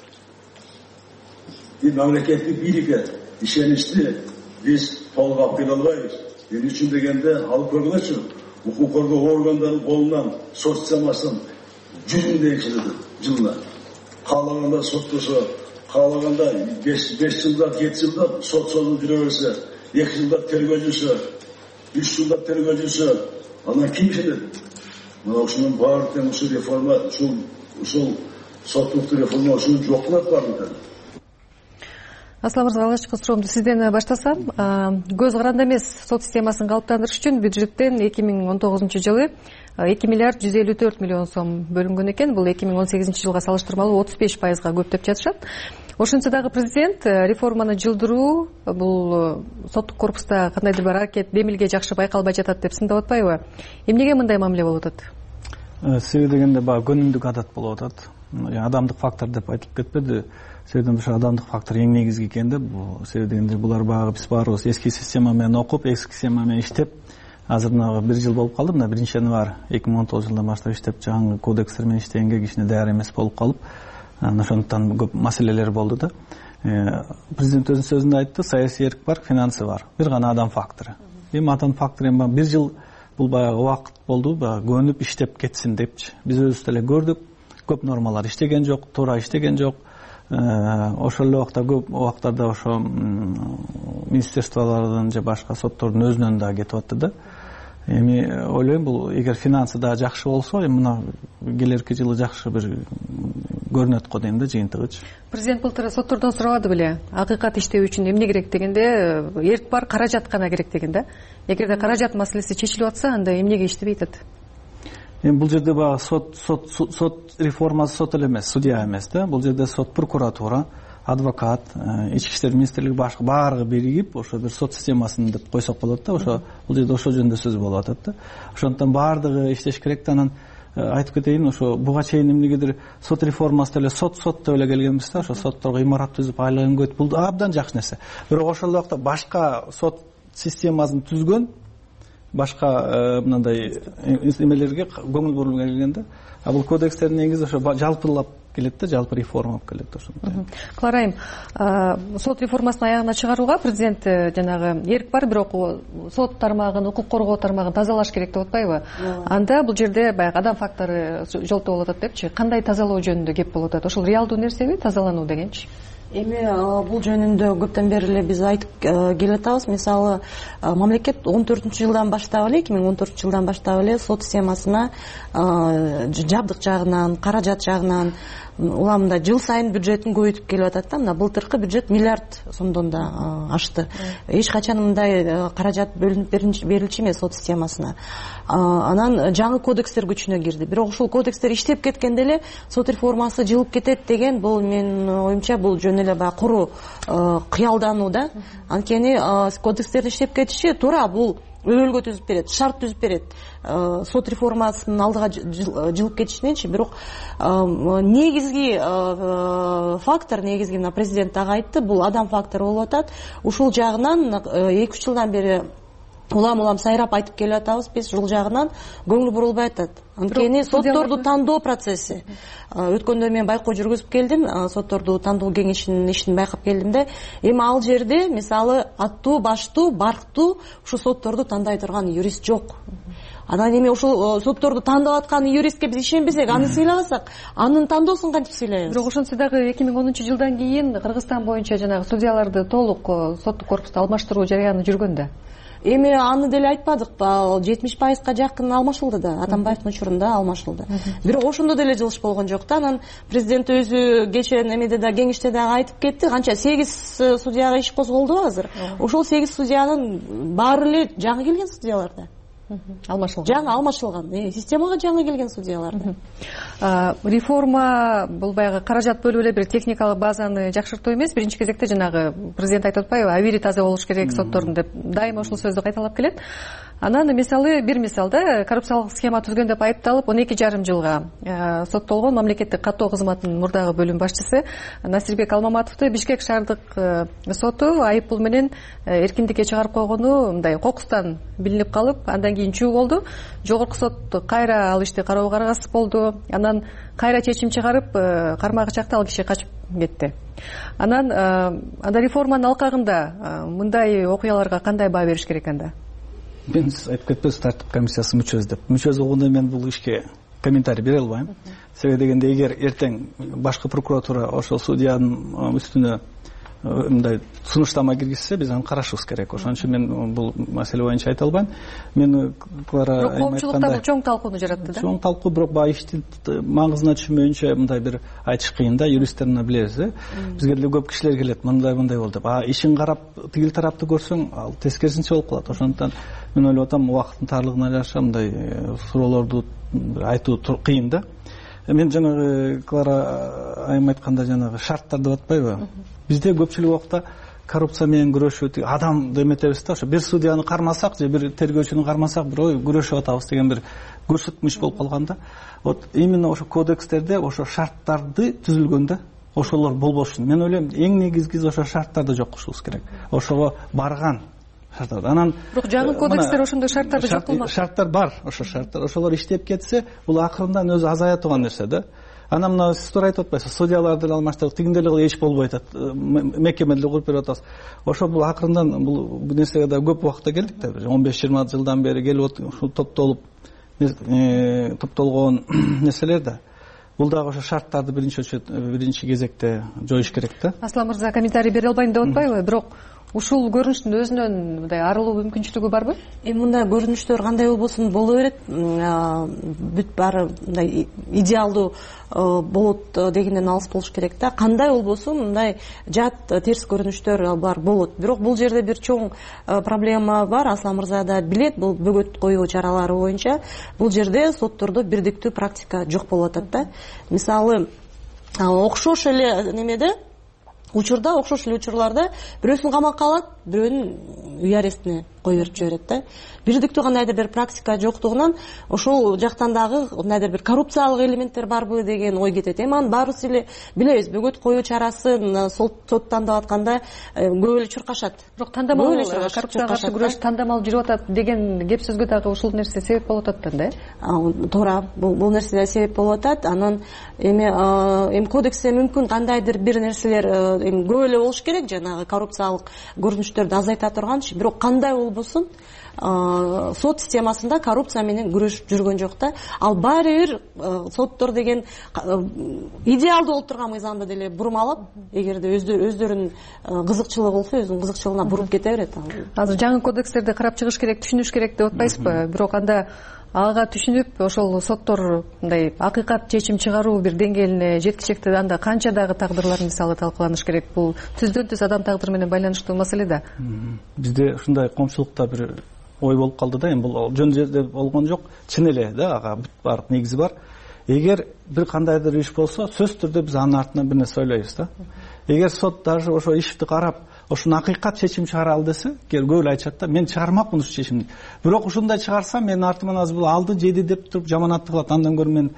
Мамлекеттик бийликке ишеничти биз толук алып келе албайбыз. Эмне үчүн дегенде, алып көргүлөчү, укук коргоо органдарынын колунан сот системасынын 100 миң киши жылына. Каалаганда соттосо, каалаганда 5 жылда, 7 жылда сот созулуп жүрө берсе, 2 жылда тергөөчүсү, 3 жылда тергөөчүсү, анан ким ишенет? Мына ушунун баары тең ушул реформа, ушул соттук реформа ушул жоктулап барды. Аслан мырза, алгачкы суроомду сизден баштасам, көз каранды эмес сот системасын калыптандырыш үчүн бюджеттен 2019 жылы 2 миллиард 154 миллион сом бөлүнгөн экен. Бул 2018 жылга салыштырмалуу 35%га көп деп жатышат. Ошентсе дагы президент реформаны жылдыруу бул соттук корпуста кандайдыр бир аракет, демилге жакшы байкалбай жатат деп сындап атпайбы? Эмнеге мындай мамиле болуп атат? Себеби дегенде баягы көнүмдүк адат болуп атат. Адамдык фактор деп айтылып кетпеди. Себебі ошо адамдык фактор эң негизги экен да. Себеби дегенде булар баягы биз баарыбыз эски система менен окуп, эски система менен иштеп, азыр мына 1 жыл болуп калды. Мына 1-январь 2019 жылдан баштап иштеп, жаңы кодекстер менен иштегенге кичине даяр эмес болуп калып, ошондуктан көп маселелер болду да. Президент өзүнүн сөзүндө айтты, саясий эрк бар, финансы бар. Бир гана адам фактору. Эми адам фактору эми 1 жыл бул баягы убакыт болду, баягы көнүп иштеп кетсин депчи. Биз өзүбүз деле көрдүк, көп нормалар иштеген жок, туура иштеген жок. Ошол эле убакта көп убактарда ошо министерстволордун же башка соттордун өзүнөн да кетип атты да. Эми ойлойм, бул эгер финансы да жакшы болсо, эми мына келерки жылы жакшы бир көрүнөт го дейм да, жыйынтыгычы. Президент былтыр соттордон сурабады беле, акыйкат иштөө үчүн эмне керек дегенде, эрк бар, каражат гана керек деген да. Эгерде каражат маселеси чечилип атса, анда эмнеге иштебей атат? Эми бул жерде баягы сот реформасы сот эле эмес, судья эмес да. Бул жерде сот, прокуратура, адвокат, ички иштер министрлиги башка баардыгы биригип ошо бир сот системасын деп койсок болот да. Ошо бул жерде ошол жөнүндө сөз болуп атат да. Ошондуктан баардыгы иштеш керек да. Анан айтып кетейин, ошо буга чейин эмнегедир сот реформасы деле сот деп эле келгенбиз да. Ошо сотторго имарат түзүп айлыгын көтүп, бул абдан жакшы нерсе. Бирок ошол эле убакта башка сот системасын түзгөн башка мындай эмелерге көңүл бурулган келгенде, а бул кодекстердин негизи ошо жалпылап келет да, жалпы реформа болуп келет ошондой. Кларайым, сот реформасын аягына чыгарууга президент жанагы эрк бар, бирок сот тармагын, укук коргоо тармагын тазалаш керек деп атпайбы? Анда бул жерде баягы адам фактору жолтоо болуп атат депчи. Кандай тазалоо жөнүндө кеп болуп атат? Ошол реалдуу нерсеби тазалануу дегенчи? Эми бул жөнүндө көптөн бери эле биз айтып келатабыз. Мисалы, мамлекет 14-жылдан баштап эле, 2014-жылдан баштап эле сот системасына жабдык жагынан, каражат жагынан, улам мындай жыл сайын бюджетин көбөйтүп келип атат да. Мына былтыркы бюджет миллиард сомдон да ашты. Эч качан мындай каражат бөлүнүп берилчү эмес сот системасына. Анан жаңы кодекстер күчүнө кирди. Бирок ушул кодекстер иштеп кеткенде эле сот реформасы жылып кетет деген бул менин оюмча бул жөн эле баягы куру кыялдануу да. Анткени кодекстердин иштеп кетиши туура бул өбөлгө түзүп берет, шарт түзүп берет сот реформасынын алдыга жылып кетишиненчи. Бирок негизги фактор, негизги мына президент дагы айтты, бул адам фактору болуп атат. Ушул жагынан 2-3 жылдан бери улам сайрап айтып келип атабыз биз, ушул жагынан көңүл бурулбай атат. Анткени сотторду тандоо процесси, өткөндө мен байкоо жүргүзүп келдим, сотторду тандоо кеңешинин ишин байкап келдим да, эми ал жерде мисалы аттуу, баштуу, барктуу ушу сотторду тандай турган юрист жок. Анан эми ушул сотторду тандап аткан юристке биз ишенбесек, аны сыйлабасак, анын тандоосун кантип сыйлайбыз? Бирок ошентсе дагы 2010-жылдан кийин Кыргызстан боюнча жанагы судьяларды толук соттук корпусту алмаштыруу жарыяны жүргөн да. Эми аны деле айтпадык, 70%га жакын алмашылды да, Атамбаевдин учурунда алмашылды. Бирок ошондо деле жылыш болгон жок да. Анан президент өзү кечээ немеде да, кеңеште дагы айтып кетти, канча 8 судьяга иш козголду азыр. Ошол 8 судьянын баары эле жаңы келген судьялар да. Алмашылган. Жаңы алмашылган. Системага жаңы келген судьялар да. Реформа бул баягы каражат бөлүп эле бир техникалык базаны жакшыртуу эмес, биринчи кезекте жанагы президент айтып атпайбы, абийири таза болуш керек соттордун деп дайыма ушул сөздү кайталап келет. Анан мисалы, бир мисалда коррупциялык схема түзгөн деп айыпталып 12,5 жылга соттолгон мамлекеттик каттоо кызматынын мурдагы бөлүм башчысы Насирбек Алмаматовду Бишкек шаардык соту айып пул менен эркиндикке чыгарып койгону мындай кокустан билинип калып, андан кийин чуу болду. Жогорку сот кайра ал ишти кароого аргасыз болду. Анан кайра чечим чыгарып, кармагы чакта ал киши качып кетти. Анан анда реформанын алкагында мындай окуяларга кандай баа бериш керек анда? Мен айтып кетпес, тартип комиссиясы мүчөсү деп. Мүчөсү болгондо мен бул ишке комментарий бере албайм. Себеби дегенде эгер эртең башкы прокуратура ошол судьянын үстүнө мындай сунуштама киргизсе, биз аны карашыбыз керек. Ошон үчүн мен бул маселе боюнча айта албайм. Мен Клара коомчулукта бул чоң талкууну жаратты да. Чоң талкуу, бирок баягы иштин маңызына түшүнмөйүнчө мындай бир айтыш кыйын да, юристтер муну билебиз да. Бизге деле көп кишилер келет, мындай болду деп. Ишин карап тигил тарапты көрсөң, ал тескерисинче болуп калат. Ошондуктан мен ойлоп атам, убакыттын тарлыгына жараша мындай суроолорду айтуу кыйын да. Мен жанагы Клара айым айтканда жанагы шарттар деп атпайбы? Бизде көпчүлүк убакта коррупция менен күрөшүү, адам деметебиз да, ошо бир судьяны кармасак же бир тергөөчүнү кармасак, бир ой күрөшүп атабыз деген бир көрсөтмүш болуп калган да. Вот именно ошо кодекстерде ошо шарттарды түзүлгөндө ошолор болбошун. Мен ойлойм, эң негизгиси ошо шарттарды жок кылышыбыз керек. Ошого барган шарттар. Анан бирок жаңы кодекстер ошондой шарттарды жок кылмак. Шарттар бар, ошо шарттар, ошолор иштеп кетсе, бул акырындан өзү азая турган нерсе да. Анан мына сиз туура айтып атпайсызбы, судьяларды деле алмаштырдык, тигинде деле эч болбой атат, мекеме деле куруп берип атабыз. Ошо бул акырындан бул нерсеге да көп убакытта келдик да, 15-20 жылдан бери келип ушул топтолгон нерселер да. Бул дагы ошо шарттарды биринчи кезекте жоюш керек да. Аслан мырза комментарий бере албайм деп атпайбы, бирок ушул көрүнүштүн өзүнөн мындай арылуу мүмкүнчүлүгү барбы? Мындай көрүнүштөр кандай болбосун боло берет. Бүт баары мындай идеалдуу болот дегенден алыс болуш керек да. Кандай болбосун мындай жат терс көрүнүштөр бар болот. Бирок бул жерде бир чоң проблема бар. Аслан мырза да билет, бул бөгөт коюу чаралары боюнча бул жерде соттордо бирдиктүү практика жок болуп атат да. Мисалы, окшош эле немеде учурда, окшош эле учурларда бирөөсүн камакка алат, бирөөнүн үй арестине кое берип жиберет да. Бирдиктүү кандайдыр бир практика жоктугунан ошол жактан дагы кандайдыр бир коррупциялык элементтер барбы деген ой кетет. Эми анын баарыбыз эле билебиз, бөгөт коюу чарасын сот тандап атканда көп эле чуркашат. Бирок тандамал коррупцияга каршы күрөш тандамал жүрүп атат деген кеп сөзгө дагы ушул нерсе себеп болуп атат да. Туура, бул нерсе да себеп болуп атат. Анан эми кодексте мүмкүн кандайдыр бир нерселер көп эле болуш керек, жанагы коррупциялык көрүнүштөрдү азайта турганчы. Бирок кандай болбосун сот системасында коррупция менен күрөш жүргөн жок да. Ал баары бир соттор деген идеалдуу болуп турган мыйзамды деле бурмалап, эгерде өздөрүнүн кызыкчылыгы болсо, өзүнүн кызыкчылыгына буруп кете берет. Азыр жаңы кодекстерди карап чыгыш керек, түшүнүш керек деп атпайсызбы? Бирок анда ага түшүнүп ошол соттор мындай акыйкат чечим чыгаруу бир деңгээлине жеткичекти анда канча дагы тагдырлар мисалы талкууланыш керек? Бул түздөн түз адам тагдыры менен байланыштуу маселе да. Бизде ушундай коомчулукта бир ой болуп калды да, эми бул жөн жерде болгон жок, чын эле да, ага бүт баардык негизи бар. Эгер бир кандайдыр иш болсо, сөзсүз түрдө биз анын артынан бир нерсе ойлойбуз да. Эгер сот даже ошо ишти карап, ошону акыйкат чечим чыгара ал десе, көп эле айтышат да, мен чыгармакмын ушул чечимди. Бирок ушундай чыгарсам, менин артыман азыр бул алды, жеди деп туруп жаманатты кылат. Андан көрө мен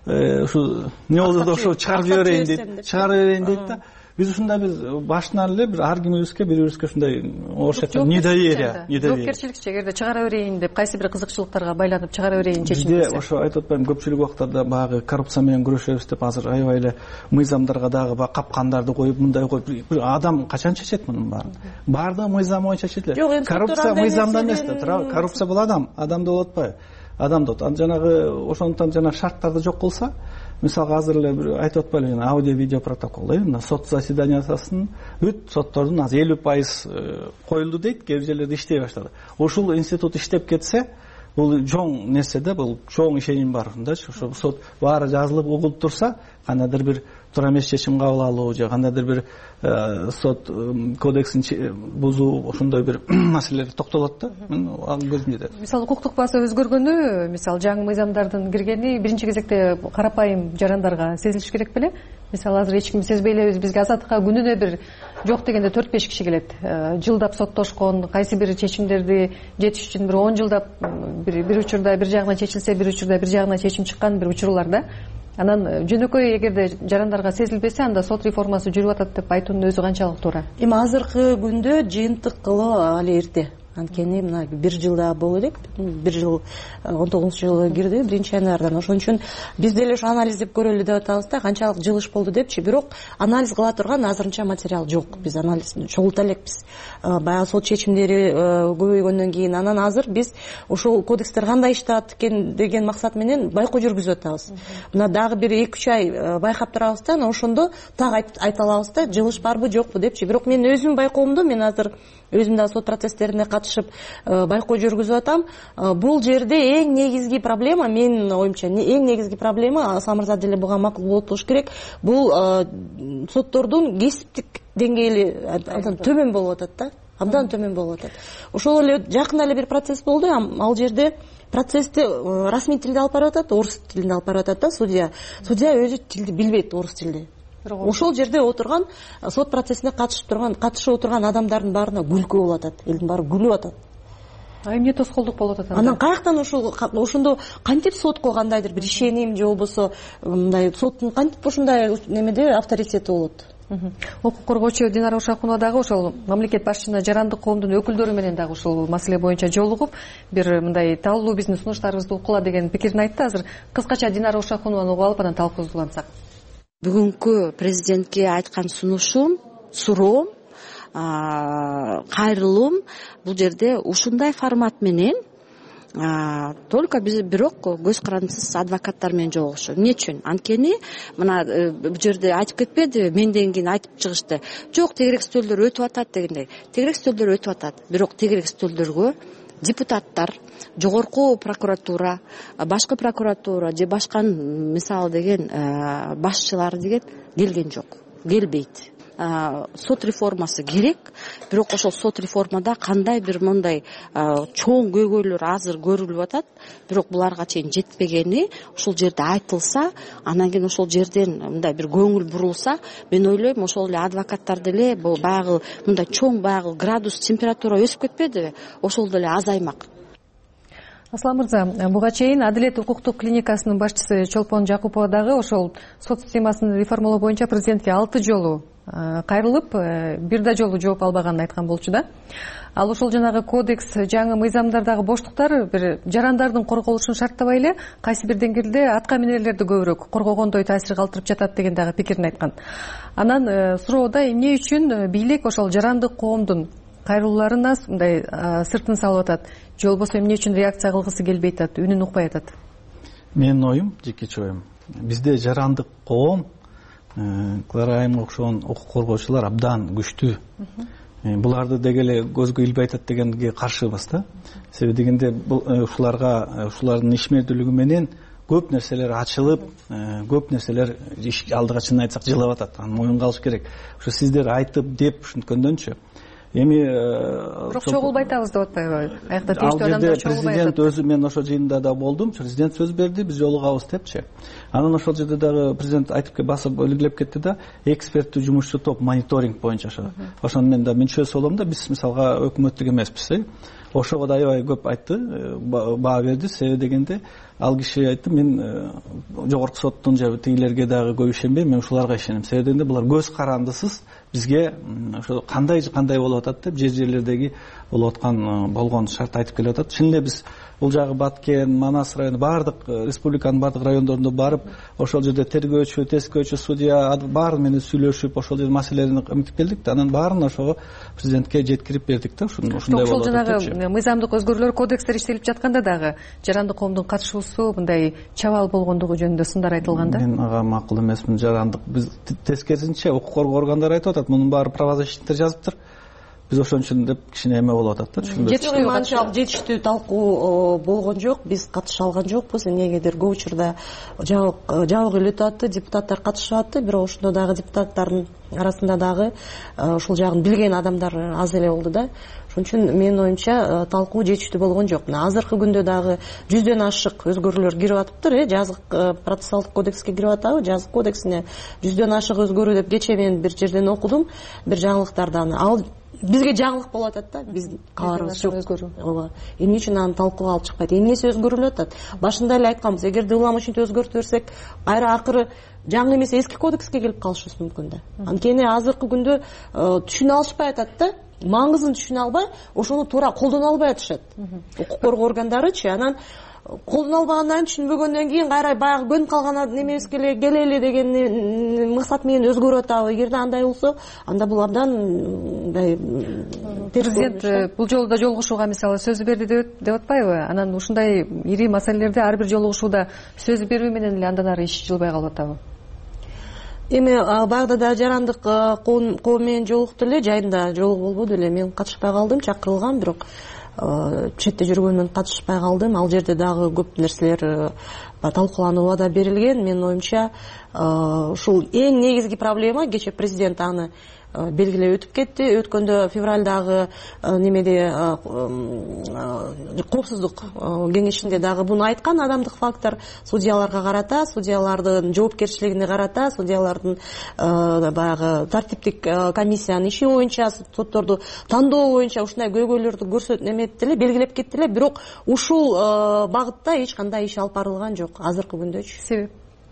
ушу эмне болду да ошо чыгарып жиберейин дейт да. Биз ушундай башынан эле бир ар кимибизге бири-бирибизге ушундай орусча недоверие. Жоопкерчиликчи эгерде чыгара берейин деп, кайсы бир кызыкчылыктарга байланып чыгара берейин чечим десе. Бизде ошо айтып атпаймынбы, көпчүлүк убактарда баягы коррупция менен күрөшөбүз деп азыр аябай эле мыйзамдарга дагы капкандарды коюп, мындай коюп, бир адам качан чечет мунун баарын? Баардыгы мыйзам боюнча чечилет. Коррупция мыйзамда эмес да, коррупция бул адамда болуп атпайбы? Адамда болот. Жанагы ошондуктан жанагы шарттарды жок кылса, мисалга азыр эле бир айтып атпайлы, аудио-видео протокол, мына сот заседаниясын бүт соттордун азыр 50% коюлду дейт, кээ бир жерлерде иштей баштады. Ушул институт иштеп кетсе, бул чоң нерсе да, бул чоң ишеним бар ушундачы. Ошо сот баары жазылып угулуп турса, кандайдыр бир туура эмес чечим кабыл алуу же кандайдыр бир сот кодексин бузуу, ошондой бир маселелер токтолот да. Мен ал көзүм жетет. Мисалы укуктук база өзгөргөнү, мисалы жаңы мыйзамдардын киргени биринчи кезекте карапайым жарандарга сезилиш керек беле? Мисалы азыр эч ким сезбей элебиз, бизге азаттыкка күнүнө бир жок дегенде 4-5 киши келет. Жылдап соттошкон, кайсы бир чечимдерди жетиш үчүн бир 10 жылдап бир учурда бир жагынан чечилсе, бир учурда бир жагынан чечим чыккан бир учурлар да. Анан жөнөкөй эгерде жарандарга сезилбесе, анда сот реформасы жүрүп атат деп айтуунун өзү канчалык туура? Эми азыркы күндө жыйынтык кылуу али эрте. Анткени мына бир жылда боло элек, бир жыл 19-жылы кирди, 1-январдан. Ошон үчүн биз деле ошо анализдеп көрөлү деп атабыз да, канчалык жылыш болду депчи. Бирок анализ кыла турган азырынча материал жок. Биз анализ чогулта элекпиз. Баягы сот чечимдери көбөйгөндөн кийин, анан азыр биз ошол кодекстер кандай иштеп экен деген максат менен байкоо жүргүзүп атабыз. Мына дагы бир 2-3 ай байкап турабыз да, ошондо так айта алабыз да, жылыш барбы жокпу депчи. Бирок мен өзүм байкоомдо, мен азыр өзүм да сот процесстерине катышып байкоо жүргүзүп атам. Бул жерде эң негизги проблема, менин оюмча, эң негизги проблема, Асламырза деле буга макул болуш керек, бул соттордун кесиптик деңгээли абдан төмөн болуп атат да, абдан төмөн болуп атат. Ошол эле жакында эле бир процесс болду, ал жерде процессти расмий тилде алып барып атат, орус тилинде алып барып атат да, судья өзү тилди билбейт, орус тилди. Ошол жерде отурган, сот процессине катышып отурган адамдардын баарына күлкү болуп атат, элдин баары күлүп атат. Эмне тоскоолдук болуп атат? Анан каяктан ошондо кантип сотко кандайдыр бир ишеним же болбосо мындай соттун кантип ушундай немеде авторитети болот? Укук коргоочу Динара Ушакунова дагы ошол мамлекет башчысына жарандык коомдун өкүлдөрү менен дагы ушул маселе боюнча жолугуп, бир мындай талуу биздин сунуштарыбызды уккула деген пикирин айтты. Азыр кыскача Динара Ушакунованы угуп алып, анан талкуубузду улантсак. Бүгүнкү президентке айткан сунушум, суроом, кайрылуум бул жерде ушундай формат менен только биз бирок көз карандысыз адвокаттар менен жолугушу. Эмне үчүн? Анткени мына бул жерде айтып кетпеди, менден кийин айтып чыгышты. Жок, тегерек стөлдөр өтүп атат дегендей. Тегерек стөлдөр өтүп атат. Бирок тегерек стөлдөргө депутаттар, жогорку прокуратура, башкы прокуратура же башка мисалы деген башчылар деген келген жок, келбейт. Сот реформасы керек, бирок ошол сот реформада кандай бир мындай чоң көйгөйлөр азыр көрүлүп атат, бирок буларга чейин жетпегени ошол жерде айтылса, анан кийин ошол жерден мындай бир көңүл бурулса, мен ойлойм ошол эле адвокаттар деле баягы мындай чоң баягы градус температура өсүп кетпедиби, ошол деле азаймак. Аслан мырза, буга чейин Адилет укуктук клиникасынын башчысы Чолпон Жакупова дагы ошол сот системасын реформалоо боюнча президентке 6 жолу кайрылып, бир да жолу жооп албаганын айткан болчу да. Ал ошол жанагы кодекс, жаңы мыйзамдардагы боштуктар бир жарандардын корголушун шарттабай эле кайсы бир деңгээлде атка минерлерди көбүрөөк коргогондой таасир калтырып жатат деген дагы пикирин айткан. Анан суроодо эмне үчүн бийлик ошол жарандык коомдун кайрылууларына мындай сыртын салып атат, же болбосо эмне үчүн реакция кылгысы келбей атат, үнүн укпай атат? Менин оюм, жекече оюм, бизде жарандык коом, Клара Айымга окшогон укук коргоочулар абдан күчтүү. буларды деги эле көзгө илбей атат дегенге каршыбыз да. Себеби дегенде ушулардын ишмердүүлүгү менен көп нерселер ачылып, көп нерселер алдыга чынын айтсак жылап атат. Аны моюнга алыш керек. Ушу сиздер айтып деп ушинткөндөнчү эми бирок чогулбай атабыз деп атпайбы? Аякта тийиштүү адамдар чогулбай атат. Президент өзү, мен ошол жыйында да болдум. Президент сөз берди, биз жолугабыз депчи. Анан ошол жерде дагы президент айтып басып белгилеп кетти да, эксперттүү жумушчу топ мониторинг боюнча ошону мен да мүчөсү болом да, биз мисалга өкмөттүк эмеспиз. Ошого да аябай көп айтты, баа берди. Себеби дегенде ал киши айтты, мен жогорку соттун же тигилерге дагы көп ишенбейм, мен ушуларга ишенем. Себеби дегенде булар көз карандысыз бизге ошо кандай болуп атат деп жерлердеги болуп аткан болгон шарт айтып келип атат. Чын эле биз бул жагы Баткен, Манас району, баардык республиканын баардык райондорунда барып, ошол жерде тергөөчү, тескөөчү, судья баары менен сүйлөшүп, ошол жерде маселелерди камтып келдик да, анан баарын ошого президентке жеткирип бердик да, ушундай болуп ошол жанагы мыйзамдык өзгөрүүлөр, кодекстер иштелип жатканда дагы жарандык коомдун катышуусу, мындай чабал болгондугу жөнүндө сындар айтылган да. Мен ага макул эмесмин. Жарандык биз тескерисинче укук коргоо органдары айтып атат, мунун баары правозащитниктер жазыптыр. Биз ошон үчүн деп кичине эме болуп атат да. Жетиштүү талкуу болгон жок, биз катыша алган жокпуз. Эмнегедир көп учурда жабык эле өтүп, депутаттар катышып атты, бирок ошондо дагы депутаттардын арасында дагы ушул жагын билген адамдар аз эле болду да. Ошон үчүн менин оюмча талкуу жетиштүү болгон жок. Мына азыркы күндө дагы 100дөн ашык өзгөрүүлөр кирип атыптыр, жазык процессуалдык кодекске кирип атабы, жазык кодексине 100дөн ашык өзгөрүү деп кечээ мен бир жерден окудум, бир жаңылыктардан. Ал бизге жаңылык болуп атат да, биздин кабарыбыз жок. Ооба. Эмне үчүн аны талкууга алып чыкпайт? Эмнеси өзгөрүлүп атат? Башында эле айтканбыз, эгерде улам ушинтип өзгөртүп берсек, кайра акыры жаңы эмес эски кодекске келип калышыбыз мүмкүн да. Анткени азыркы күндө түшүнө алышпай атат да. Маңызын түшүнө албай, ошону туура колдоно албай атышат. Укук коргоо органдарычы, анан колдоно албагандан түшүнбөгөндөн кийин кайра баягы көнүп калган немебизге эле келели деген максат менен өзгөрүп атабы. Эгерде андай болсо, анда бул абдан мындай президент бул жолу да жолугушууга мисалы сөз берди деп атпайбы? Анан ушундай ири маселелерде ар бир жолугушууда сөз берүү менен эле андан ары иш жылбай калып атабы? Эми баягыда да жарандык коом менен жолукту эле, жайында жолугуу болбоду эле. Мен катышпай калдым, чакырылгам, бирок четте жүргөндөн катышпай калдым. Ал жерде дагы көп нерселер талкууланууга да берилген. Менин оюмча ушул эң негизги проблема, кечээ президент аны белгилеп өтүп кетти. Өткөндө февралдагы немеде коопсуздук кеңешинде дагы буну айткан, адамдык фактор судьяларга карата, судьялардын жоопкерчилигине карата, судьялардын баягы тартиптик комиссиянын иши боюнча, сотторду тандоо боюнча ушундай көйгөйлөрдү эметти эле, белгилеп кетти эле, бирок ушул багытта эч кандай иш алып барылган жок азыркы күндөчү. Себеп?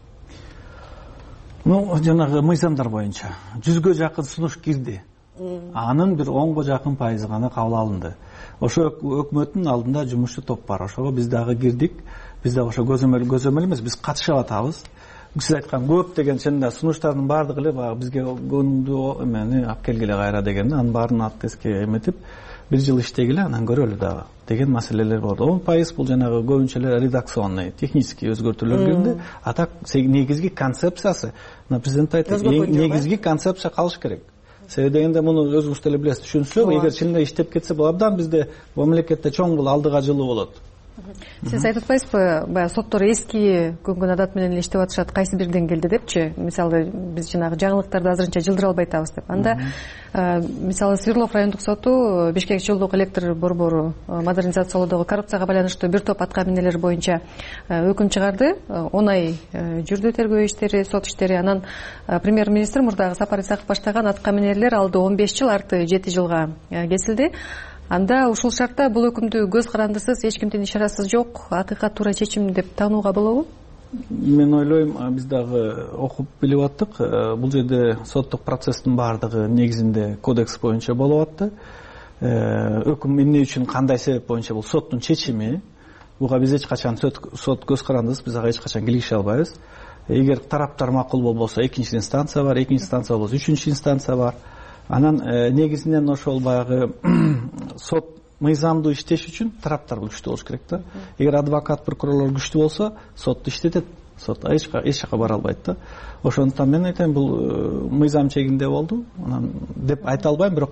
Жанагы мыйзамдар боюнча 100гө жакын сунуш кирди. Анын бир 10го жакын пайызы гана кабыл алынды. Ошо өкмөттүн алдында жумушчу топ бар. Ошого биз дагы кирдик. Биз дагы ошо көзөмөл эмес, биз катышып атабыз. Сиз айткан көп деген чынында сунуштардын баардыгы эле баягы бизге көндү эмени алып келгиле кайра деген, анын баарын аттеске эметип бир жыл иштегиле, анан көрөлү дагы деген маселелер бар. 10% бул жанагы көбүнчө эле редакционный, технический өзгөртүүлөр кирди. А так негизги концепциясы, президент айтты, негизги концепция калыш керек. Себеби дегенде муну өзүңүз деле билесиз, түшүнсөк, эгер чын эле иштеп кетсе, бул абдан бизде мамлекетте чоң бул алдыга жылуу болот. Сиз айтып атпайсызбы, баягы соттор эски көнгөн адат менен эле иштеп атышат, кайсы бир деңгээлде депчи? Мисалы биз жанагы жаңылыктарды азырынча жылдыра албай атабыз деп. Анда мисалы Свердлов райондук соту Бишкек жылдык электр борбору модернизациялоодогу коррупцияга байланыштуу бир топ атка минелер боюнча өкүм чыгарды. 10 ай жүрдү тергөө иштери, сот иштери. Анан премьер-министр мурдагы Сапар Исаков баштаган атка минелер алды 15 жыл, арты 7 жылга кесилди. Анда ушул шартта бул өкүмдү көз карандысыз, эч кимдин ишарасыз жок, акыйкат туура чечим деп таанууга болобу? Мен ойлойм, биз дагы окуп билип аттык. Бул жерде соттук процесстин баардыгы негизинде кодекс боюнча болуп атты. Өкүм эмне үчүн, кандай себеп боюнча, бул соттун чечими. Буга биз эч качан сот көз карандысыз, биз ага эч качан киргише албайбыз. Эгер тараптар макул болбосо, экинчи инстанция бар, экинчи инстанция болбосо, үчүнчү инстанция бар. Анан негизинен ошол баягы сот мыйзамдуу иштеш үчүн тараптар күчтүү болуш керек да. Эгер адвокат, прокурорлор күчтүү болсо, сотту иштетет. Сот эч жака бара албайт да. Ошондуктан мен айтайм, бул мыйзам чегинде болду. Анан деп айта албайм, бирок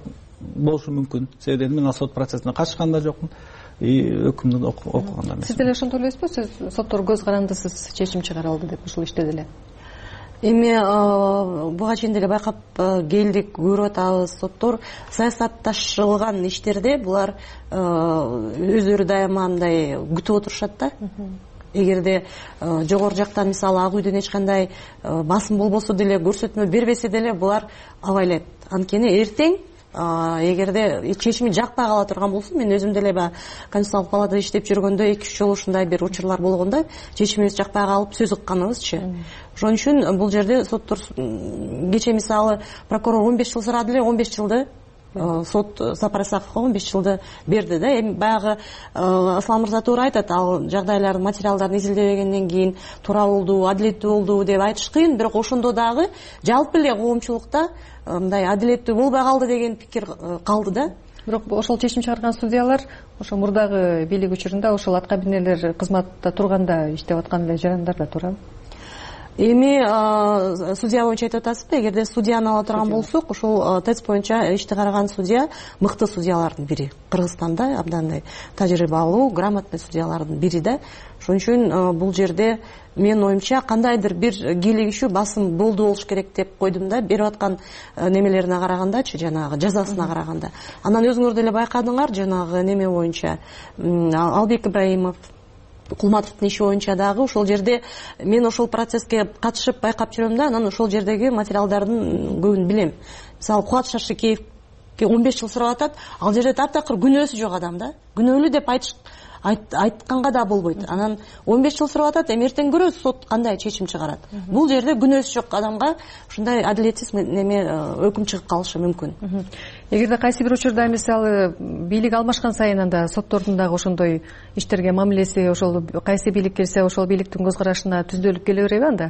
болушу мүмкүн. Себеби мен сот процессине катышкан да жокмун, өкүмдү окуган да эмес. Сиз деле ошентип ойлойсузбу? Сиз соттор көз карандысыз чечим чыгара алды деп ушул иште деле? Эми буга чейин деле байкап келдик, көрүп атабыз, соттор саясатташылган иштерде булар өздөрү дайыма мындай күтүп отурушат да. Эгерде жогору жактан мисалы Ак үйдөн эч кандай басым болбосо деле, көрсөтмө бербесе деле булар абайлайт. Анткени эртең эгерде чечими жакпай кала турган болсо, мен өзүм деле баягы Конституциялык палатада иштеп жүргөндө 2-3 жолу ушундай бир учурлар болгондо чечимибиз жакпай калып сөз укканыбызчы. Ошон үчүн бул жерде соттор кече мисалы прокурор 15 жыл сурады эле, 15 жылды сот Сапар Исаковго 15 жылды берди да. Эми баягы Аслан мырза туура айтат, ал жагдайлардын материалдарын изилдебегенден кийин туура болду, адилеттүү болду деп айтыш кыйын, бирок ошондо дагы жалпы эле коомчулукта мындай адилеттүү болбой калды деген пикир калды да. Бирок ошол чечим чыгарган судьялар ошо мурдагы бийлик учурунда ошол аткабинелер кызматта турганда иштеп аткан эле жарандар да, туурабы? Эми судья боюнча айтып атасызбы? Эгерде судьяны ала турган болсок, ошол ТЭЦ боюнча ишти караган судья мыкты судьялардын бири. Кыргызстанда абдан тажрыйбалуу, грамотный судьялардын бири да. Ошон үчүн бул жерде мен оюмча кандайдыр бир кийлигишүү басым болду болуш керек деп койдум да, берип аткан немелерине карагандачы, жанагы жазасына караганда. Анан өзүңөр деле байкадыңар, жанагы неме боюнча Албек Ибраимов, Кулматовдун иши боюнча дагы ошол жерде мен ошол процесске катышып байкап жүрөм да, анан ошол жердеги материалдардын көбүн билем. Мисалы Кубат Шашыкеевке 15 жыл сурап атат, ал жерде таптакыр күнөөсү жок адам да. Күнөөлүү деп айтканга да болбойт. Анан 15 жыл сурап атат, эми эртең көрөбүз сот кандай чечим чыгарат. Бул жерде күнөөсү жок адамга ушундай адилетсиз неме өкүм чыгып калышы мүмкүн. Эгерде кайсы бир учурда мисалы бийлик алмашкан сайын анда соттордун дагы ошондой иштерге мамилеси, ошол кайсы бийлик келсе ошол бийликтин көз карашына түздөлүп келе береби анда?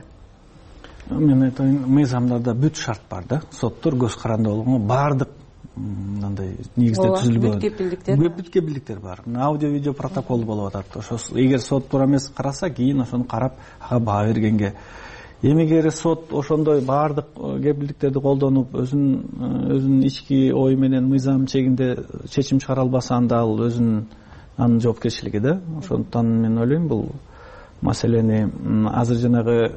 Мен айтайын, мыйзамдарда бүт шарт бар да. Соттор көз каранды болгонго бардык мындай негизде түзүлгөн бүт кепилдиктер бар. Аудио видео протокол болуп атат. Ошо эгер сот туура эмес караса, кийин ошону карап ага баа бергенге. Эмегер сот ошондой бардык кепилдиктерди колдонуп, өзүнүн ички ою менен мыйзам чегинде чечим чыгара албаса, анда ал анын жоопкерчилиги да. Ошондуктан мен ойлойм, бул маселени азыр жанагы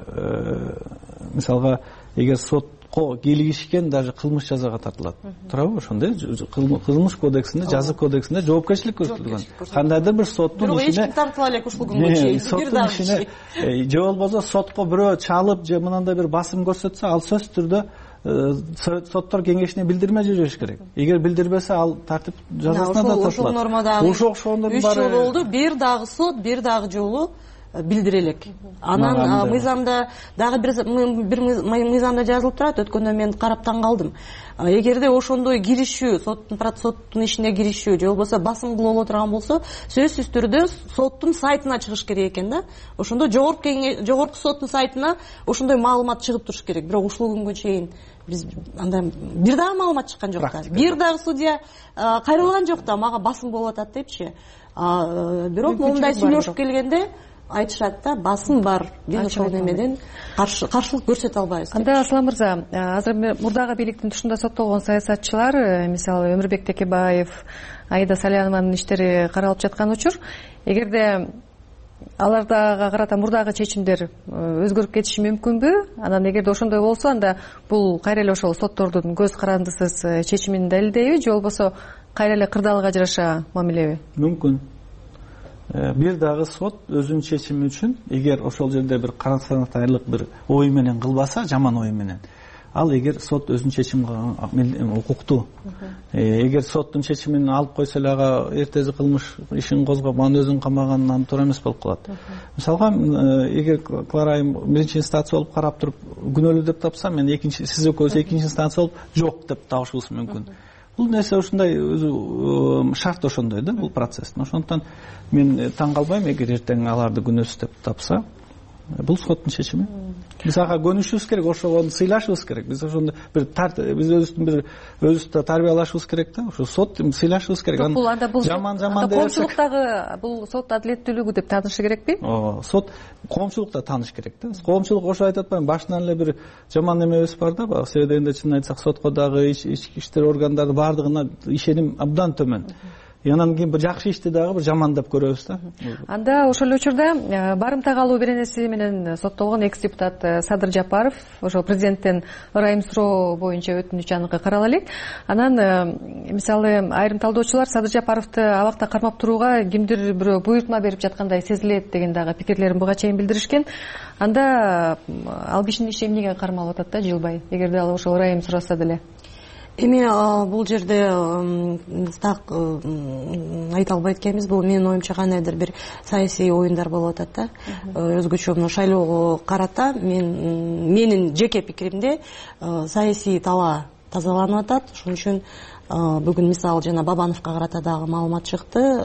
мисалга эгер сотко кийлигишкен даже кылмыш жазага тартылат. Туурабы? Ошондой кылмыш кодексинде, жаза кодексинде жоопкерчилик көрсөтүлгөн. Кандайдыр бир соттун ишине эч ким тартыла элек ушул күнгө чейин. Соттун ишине же болбосо сотко бирөө чалып же мынандай бир басым көрсөтсө, ал сөзсүз түрдө соттор кеңешине билдирме жибериш керек. Эгер билдирбесе, ал тартип жазасына да тартылат. Ошол нормадагы 3 жыл болду, бир дагы сот, бир дагы жолу билдире элек. Анан мыйзамда дагы бир мыйзамда жазылып турат, өткөндө мен карап таң калдым. Эгерде ошондой киришүү, соттун ишине киришүү же болбосо басым боло турган болсо, сөзсүз түрдө соттун сайтына чыгыш керек экен да. Ошондо жогорку соттун сайтына ошондой маалымат чыгып туруш керек. Бирок ушул күнгө чейин биз анда бир дагы маалымат чыккан жок да. Бир дагы судья кайрылган жок да, мага басым болуп атат депчи. Бирок мондай сүйлөшүп келгенде айтышат да, басым бар. Биз ошол немеден каршылык көрсөтө албайбыз. Анда Аслан мырза, азыр мурдагы бийликтин тушунда соттолгон саясатчылар, мисалы Өмүрбек Текебаев, Аида Салянованын иштери каралып жаткан учур. Эгерде алардага карата мурдагы чечимдер өзгөрүп кетиши мүмкүнбү? Анан эгерде ошондой болсо, анда бул кайра эле ошол соттордун көз карандысыз чечимин далилдейби же болбосо кайра эле кырдаалга жараша мамилеби? Мүмкүн. Бир дагы сот өзүнүн чечими үчүн, эгер ошол жерде бир карасанатарлык бир ой менен кылбаса, жаман ой менен, ал эгер сот өзүнүн чечимин укуктуу. Эгер соттун чечимин алып койсо эле ага эртеси кылмыш ишин козгоп, анан өзүн камаган, анан туура эмес болуп калат. Мисалга, эгер Клара айым биринчи инстанция болуп карап туруп күнөөлүү деп тапса, мен сиз экөөбүз экинчи инстанция болуп жок деп табышыбыз мүмкүн. Бул нерсе ушундай өзү шарт ошондой да, бул процесстин. Ошондуктан мен таң калбайм, эгер эртең аларды күнөөсүз деп тапса, бул соттун чечими. биз ага көнүшүбүз керек, ошону сыйлашыбыз керек. Биз ошондо биз өзүбүздү тарбиялашыбыз керек да, ошо сот сыйлашыбыз керек. Жаман коомчулуктагы бул сот адилеттүүлүгү деп таанышы керекпи? Сот коомчулукта тааныш керек да. Коомчулук ошо айтып атпаймынбы, башынан эле бир жаман эмебиз бар да, баягы себеп дегенде чынын айтсак сотко дагы ички иштер органдары баардыгына ишеним абдан төмөн. Анан кийин бир жакшы ишти дагы бир жамандап көрөбүз да. Анда ошол эле учурда барымтага алуу беренеси менен соттолгон экс депутат Садыр Жапаров ошо президенттен ырайым суроо боюнча өтүнүч аныкы каралалык. Анан мисалы айрым талдоочулар Садыр Жапаровду абакта кармап турууга кимдир бирөө буйртма берип жаткандай сезилет деген дагы пикирлерин буга чейин билдиришкен. Анда ал кишинин иши эмнеге кармалып атат да жылбай, эгерде ал ошол ырайым сураса деле? Эми бул жерде так айта албайт экенбиз. Бул менин оюмча кандайдыр бир саясий оюндар болуп атат да. Өзгөчө мына шайлоого карата менин жеке пикиримде саясий талаа тазаланып атат. Ошон үчүн бүгүн мисалы жана Бабановго карата дагы маалымат чыкты.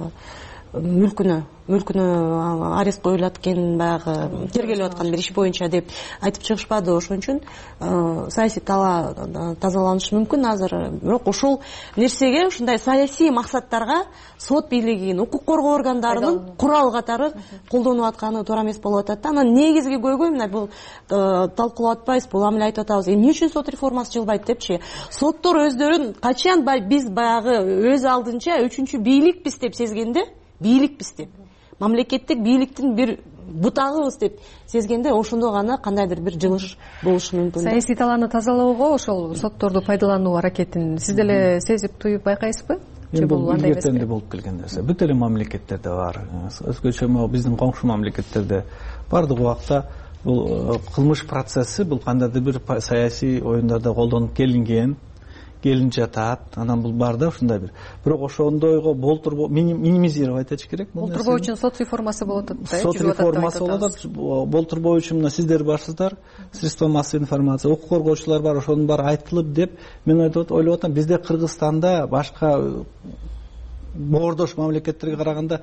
Мүлкүнө арест коюлат экен, баягы тергелип аткан бир иш боюнча деп айтып чыгышпады. Ошон үчүн саясий талаа тазаланышы мүмкүн азыр. Бирок ошол нерсеге, ушундай саясий максаттарга сот бийлигинин, укук коргоо органдарынын курал катары колдонуп атканы туура эмес болуп атат да. Анан негизги көйгөй мына бул талкуулап атпайбыз, бул ам эле айтып атабыз. Эмне үчүн сот реформасы жылбайт депчи? Соттор өздөрүн качан биз баягы өз алдынча үчүнчү бийликпиз деп сезгенде, бийликпиз деп, мамлекеттик бийликтин бир бутагыбыз деп сезгенде, ошондо гана кандайдыр бир жылыш болушу мүмкүн. Саясий талааны тазалоого ошол сотторду пайдалануу аракетин сиз деле сезип туюп байкайсызбы? Бул илгертен эле болуп келген нерсе. Бүт эле мамлекеттерде бар. Өзгөчө биздин коңшу мамлекеттерде бардык убакта бул кылмыш процесси бул кандайдыр бир саясий оюндарда колдонуп келинген, келин жатат. Анан бул бар да ушундай бир. Бирок ошондойго минимизировать этиш керек. Болтурбоо үчүн сот реформасы болот да. Сот реформасы болот. Болтурбоо үчүн мына сиздер барсыздар, средства массовой информация, укук коргоочулар бар, ошонун баары айтылып деп мен ойлоп атам, бизде Кыргызстанда башка боордош мамлекеттерге караганда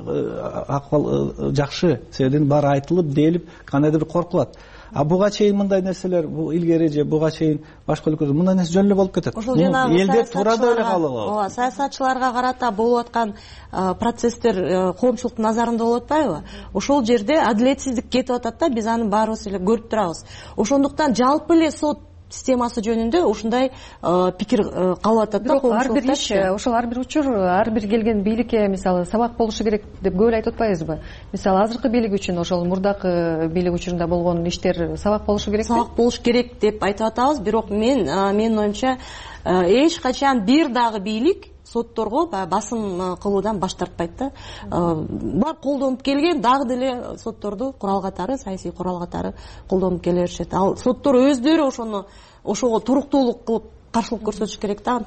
акыбал жакшы, себебин баары айтылып, делип, кандайдыр коркулат. Буга чейин мындай нерселер, бул илгери же буга чейин башка өлкөлөрдө мындай нерсе жөн эле болуп кетет. Элдер туурада эле калып. Саясатчыларга карата болуп аткан процесстер коомчулуктун назарында болуп атпайбы? Ошол жерде адилетсиздик кетип атат да, биз аны баарыбыз эле көрүп турабыз. Ошондуктан жалпы эле сот системасы жөнүндө ушундай пикир калып атат да. Ар бир иш, ошол ар бир учур, ар бир келген бийликке мисалы сабак болушу керек деп көп эле айтып атпайбызбы? Мисалы азыркы бийлик үчүн ошол мурдакы бийлик учурунда болгон иштер сабак болушу керекпи? Сабак болуш керек деп айтып атабыз, бирок менин оюмча эч качан бир дагы бийлик сотторго басым кылуудан баш тартпайт да. Бар колдонуп келген, дагы деле сотторду курал катары, саясий курал катары колдонуп келе беришет. Ал соттор өздөрү ошого туруктуулук кылып каршылык көрсөтүш керек да.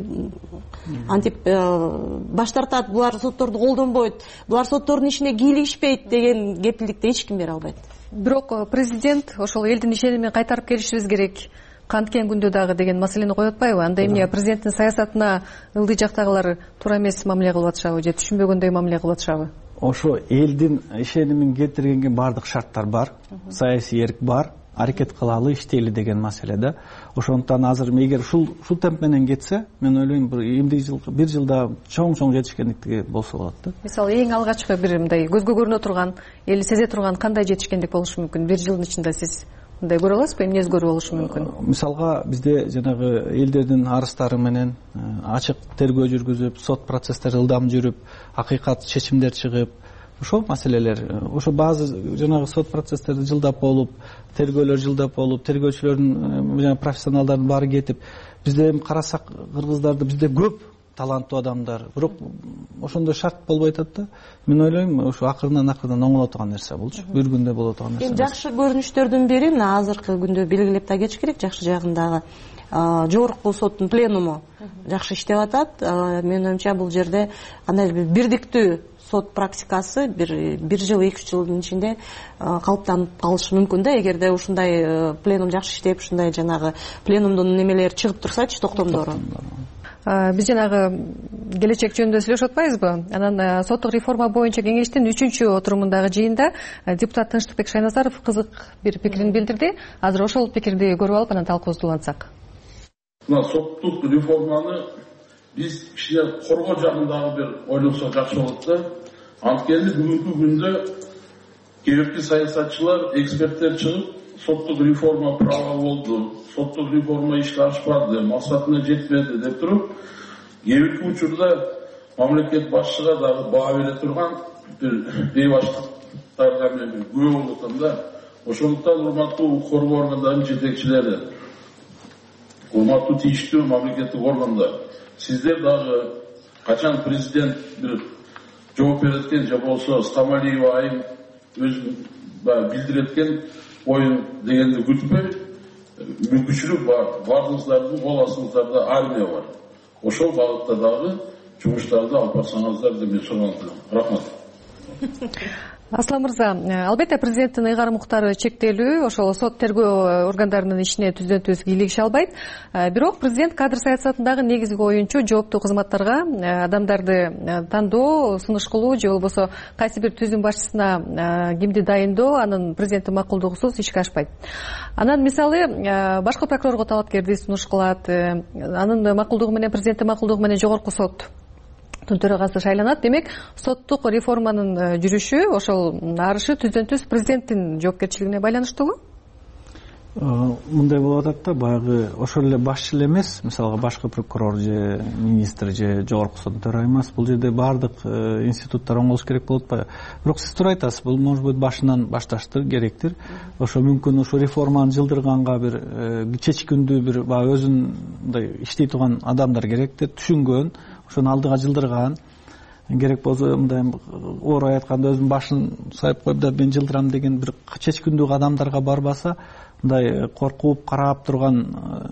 Антип баш тартат, булар сотторду колдонбойт, булар соттордун ишине кийлигишпейт деген кепилдикти эч ким бере албайт. Бирок президент ошол элдин ишенимин кайтарып келишибиз керек, канткен күндө дагы деген маселени коюп атпайбы? Анда эмне президенттин саясатына ылдый жактагылар туура эмес мамиле кылып атышабы же түшүнбөгөндөй мамиле кылып атышабы? Ошо элдин ишенимин кетиргенге бардык шарттар бар, саясий эрк бар, аракет кылалы, иштейли деген маселе да. Ошондуктан азыр эгер ушул темп менен кетсе, мен ойлойм бир жылда чоң жетишкендик болсо болот да. Мисалы эң алгачкы бир мындай көзгө көрүнө турган, эл сезе турган кандай жетишкендик болушу мүмкүн? Бир жылдын ичинде сиз мындай көрө аласызбы? Эмне өзгөрүү болушу мүмкүн? Мисалга бизде жанагы элдердин арыздары менен ачык тергөө жүргүзүп, сот процесстери ылдам жүрүп, акыйкат чечимдер чыгып, ошол маселелер, ошо баазы жанагы сот процесстерди жылдап болуп, тергөөлөр жылдап болуп, тергөөчүлөрдүн профессионалдардын баары кетип, бизде эми карасак кыргыздарды бизде көп таланттуу адамдар, бирок ошондой шарт болбой атат да. Мен ойлойм, ошо акырынан оңоло турган нерсе болчу. Бир күндө боло турган нерсе. Жакшы көрүнүштөрдүн бири мына азыркы күндө белгилеп да кетиш керек, жакшы жагындагы жогорку соттун пленуму жакшы иштеп атат. Менин оюмча бул жерде кандайдыр бир бирдиктүү сот практикасы бир жыл, 2 жылдын ичинде калыптанып калышы мүмкүн да. Эгерде ушундай пленум жакшы иштеп, ушундай жанагы пленумдун немелери чыгып турсачы, токтомдору. биз жанагы келечек жөнүндө сүйлөшүп атпайбызбы? Анан соттук реформа боюнча кеңештин 3-отурумундагы жыйында депутат Тынчтыкбек Шайназаров кызык бир пикирин билдирди. Азыр ошол пикирди көрүп алып анан талкуубузду улантсак. Мына соттук реформаны биз кичине коргоо жагындагы бир ойлонсок жакшы болот да. Анткени бүгүнкү күндө кээ бирки саясатчылар, эксперттер чыгып, соттук реформа права болду, соттук реформа ишке ашпады, максатына жетпеди деп туруп, кээ бирки учурда мамлекет башчыга дагы баа бере турган бир бейбаштыктарга мен күбө болуп атам да. Ошондуктан урматтуу коргоо органдарынын жетекчилери, урматтуу тийиштүү мамлекеттик органдар, сиздер дагы качан президент бир жооп береткен же болсо Стамалиева айым өзүн билдиреткен оюн дегенди күтпөй, мүмкүнчүлүк бар, бардыңыздардын кол астыңыздарда армия бар. Ошол багытта дагы жумуштарды алып барсаңыздар деп мен сурап атам. Рахмат. Аслан мырза, албетте президенттин ыйгарым укуктары чектелүү, ошол сот тергөө органдарынын ишине түздөн-түз кийлигише албайт. Бирок президент кадр саясатындагы негизги оюнчу жооптуу кызматтарга адамдарды тандоо, сунуш кылуу же болбосо кайсы бир түзүм башчысына кимди дайындоо анын президенттин макулдугусуз ишке ашпайт. Анан мисалы башкы прокурорго талапкерди сунуш кылат, анын макулдугу менен президенттин макулдугу менен жогорку сот төрагасы шайланат. Демек, соттук реформанын жүрүшү, ошол арышы түздөн-түз президенттин жоопкерчилигине байланыштуубу? Мындай болуп атат да, баягы ошол эле башчы эле эмес, мисалга башкы прокурор же министр же жогорку соттун төрайымы, бул жерде баардык институттар оңолуш керек болуп атпайбы? Бирок сиз туура айтасыз, бул может быть башынан башташтыр, керектир. Ошо мүмкүн ошо реформаны жылдырганга бир чечкиндүү бир баягы өзүндөй иштей турган адамдар керектир, түшүнгөн, ошону алдыга жылдырган. Керек болсо мындай оор айтканда өзүнүн башын сайып коюп да мен жылдырам деген бир чечкиндүү адамдарга барбаса, мындай коркуп карап турган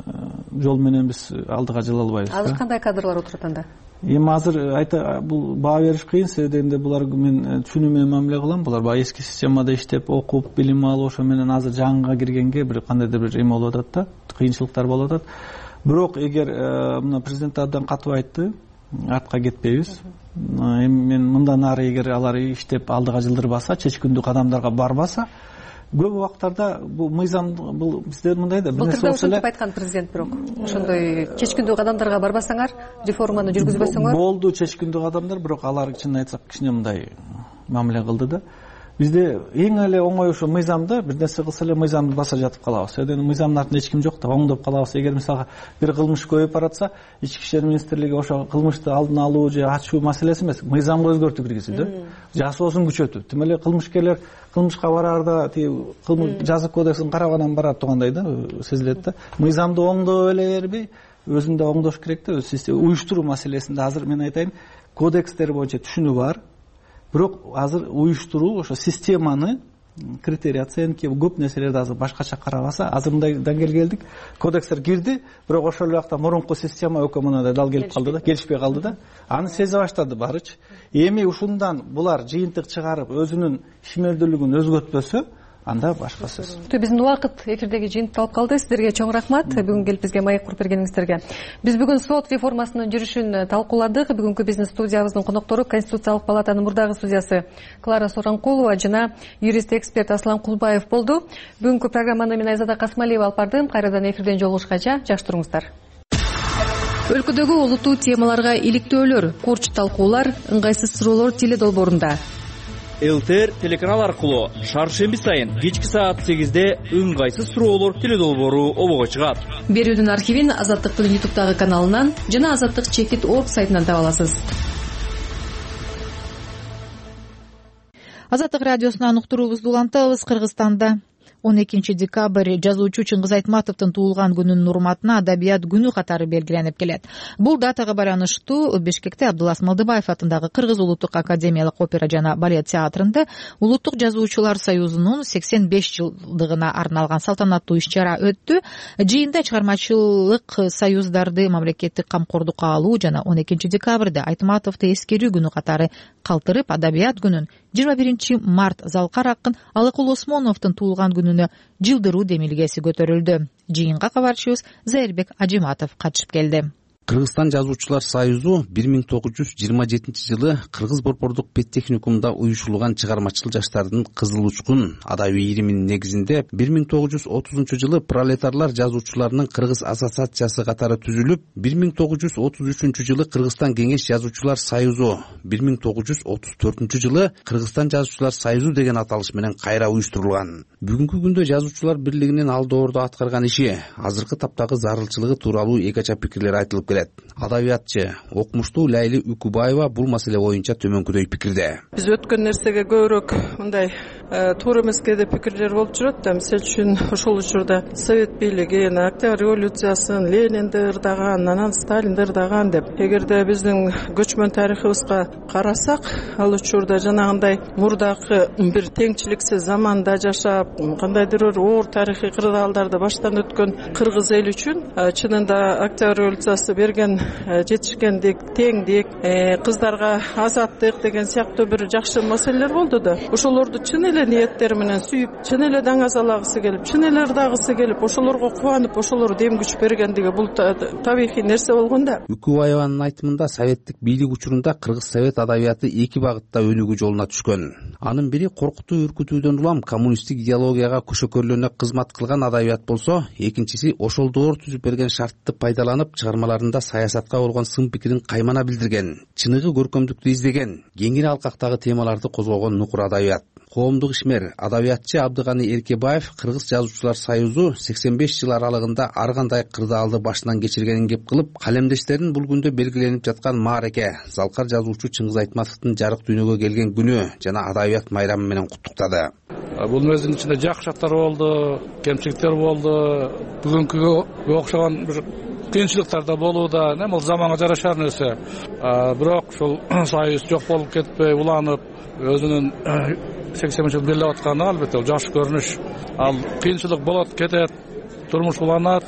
жол менен биз алдыга жыла албайбыз. Азыр кандай кадрлар отурат анда? Эми азыр бул баа бериш кыйын, себеби дегенде булар мен түшүнүү менен мамиле кылам. Булар баягы эски системада иштеп, окуп, билим алып, ошо менен азыр жаңыга киргенге бир кандайдыр бир эме болуп атат да, кыйынчылыктар болуп атат. Бирок эгер мына президент абдан катуу айтты, артка кетпейбиз. Эми мен мындан ары эгер алар иштеп алдыга жылдырбаса, чечкиндүү кадамдарга барбаса, көп убактарда бул мыйзам, бул биздер мындай да, бир нерсе болсо эле айткан президент, бирок ошондой чечкиндүү кадамдарга барбасаңар, реформаны жүргүзбөсөңөр. Болду чечкиндүү кадамдар, бирок алар чынын айтсак кичине мындай мамиле кылды да. Бизде эң эле оңой ошо мыйзамда бир нерсе кылса эле мыйзамды баса жатып калабыз. Себеби мыйзамдын артында эч ким жок да, оңдоп калабыз. Эгер мисалга бир кылмыш көбөйүп баратса, Ички иштер министрлиги ошо кылмышты алдын алуу же ачуу маселеси эмес, мыйзамга өзгөртүү киргизүү, жасоосун күчөтүү. Тим эле кылмышкерлер кылмышка бараарда жаза кодексин карабанан барат тургандай да сезилет да. Мыйзамды оңдоп эле бербей, өзүн да оңдош керек да, уюштуруу маселесинде азыр мен айтайын, кодекстер боюнча түшүнүү бар. Бирок азыр уюштуруу, ошо системаны, критерий оценки, көп нерселерди азыр башкача карабаса, азыр мындайдан келдик, кодекстер кирди, бирок ошол убакта мурунку система өкмөмүнө дал келип калды да, келишпей калды да. Аны сезе баштады барычы. Эми ушундан булар жыйынтык чыгарып, өзүнүн ишмердүүлүгүн өзгөртпөсө, анда башка сөз. Биздин убакыт эфирдеги жыйынтыкталып калды. Сиздерге чоң рахмат. Бүгүн келип бизге маек куруп бергениңиздерге. Биз бүгүн сот реформасынын жүрүшүн талкууладык. Бүгүнкү биздин студиябыздын коноктору Конституциялык палатанын мурдагы судьясы Клара Соронкулова жана юрист эксперт Аслан Кулбаев болду. Бүгүнкү программаны мен Айзада Касмалиева алып бардым. Кайрадан эфирден жолугушканча жакшы туруңуздар. Өлкөдөгү олуттуу темаларга иликтөөлөр, курч талкуулар, ыңгайсыз суроолор теле долбоорунда. ЛТР телеканал аркылуу шаршемби сайын кечки саат 8-де ыңгайсыз суроолор теле долбоору обого чыгат. Берүүнүн архивин Азаттыктын YouTube каналынан жана Азаттык чекит орг сайтынан таба аласыз. Азаттык радиосунан уктуруубузду улантабыз. Кыргызстанда 12 декабрь жазуучу Чыңгыз Айтматовдун туулган күнүнүн урматына Адабият күнү катары белгиленип келет. Бул датага байланыштуу Бишкекте Абдулас Малдыбаев атындагы Кыргыз улуттук академиялык опера жана балет театрында Улуттук жазуучулар союзунун 85 жылдыгына арналган салтанаттуу иш-чара өттү. Жыйында чыгармачылык союздарды мамлекеттик камкордукка алуу жана 12 декабрда Айтматовду эскерүү күнү катары калтырып, Адабият күнүн 21 март Залкар акын Алыкул Осмоновдун туулган күнүнө жылдыруу демилгеси көтөрүлдү. Жыйынга кабарчыбыз Зайырбек Ажиматов катышып келди. Кыргызстан жазуучулар союзу 1927-жылы Кыргыз Борбордук педтехникумда уюшулган чыгармачыл жаштардын кызыл учкун адабий ириминин негизинде 1930-жылы пролетарлар жазуучуларынын Кыргыз ассоциациясы катары түзүлүп, 1933-жылы Кыргызстан кеңеш жазуучулар союзу, 1934-жылы Кыргызстан жазуучулар союзу деген аталыш менен кайра уюштурулган. Бүгүнкү күндө жазуучулар бирлигинин алдоордо аткарган иши, азыркы таптагы зарылчылыгы тууралуу эки ача пикирлер айтылып келет. Адабиятчы, окумуштуу Лайли Үкүбаева бул маселе боюнча төмөнкүдөй пикирде. Биз өткөн нерсеге көбүрөөк мындай туура эмеске деп пикирлер болуп жүрөт да. Мисалы үчүн ошол учурда совет бийлигин, Октябрь революциясын, Ленинди ырдаган, анан Сталинди ырдаган деп. Эгерде биздин көчмөн тарыхыбызга карасак, ал учурда жанагындай мурдакы бир теңчиликсиз заманда жашап, кандайдыр бир оор тарыхый кырдаалдарды баштан өткөн кыргыз эли үчүн чынында Октябрь революциясы берген жетишкендик, теңдик, кыздарга азаттык деген сыяктуу бир жакшы маселелер болду да. Ошолорду чын эле ниеттери менен сүйүп, чын эле даңазалагысы келип, чын эле ырдагысы келип, ошолорго кубанып, ошолор дем күч бергендиги бул табигый нерсе болгон да. Үкүбаеванын айтымында советтик бийлик учурунда кыргыз совет адабияты эки багытта өнүгүү жолуна түшкөн. Анын бири коркутуу, үркүтүүдөн улам коммунисттик идеологияга көшөкөрлөнө кызмат кылган адабият болсо, экинчиси ошол доор түзүп берген шартты пайдаланып чыгармаларында саясатка болгон сын пикирин каймана билдирген, чыныгы көркөмдүктү издеген, кеңири алкактагы темаларды козгогон нукур адабият. Коомдук ишмер, адабиятчы Абдыганы Эркебаев Кыргыз жазуучулар союзу 85 жыл аралыгында ар кандай кырдаалды башынан кечиргенин кеп кылып, калемдештерин бул күндө белгиленип жаткан маареке, Залкар жазуучу Чыңгыз Айтматовдун жарык дүйнөгө келген күнү жана адабият майрамы менен куттуктады. Бул мезгилдин ичинде жакшы жактары болду, кемчиликтер болду, бүгүнкүгө окшогон бир кыйынчылыктар да болууда. Бул заманга жарашар нерсе. Бирок ушул союз жок болуп кетпей, уланып, өзүнүн 80 жыл беле атканы албетте ол жакшы көрүнүш. Ал кыйынчылык болот, кетет, турмуш уланат.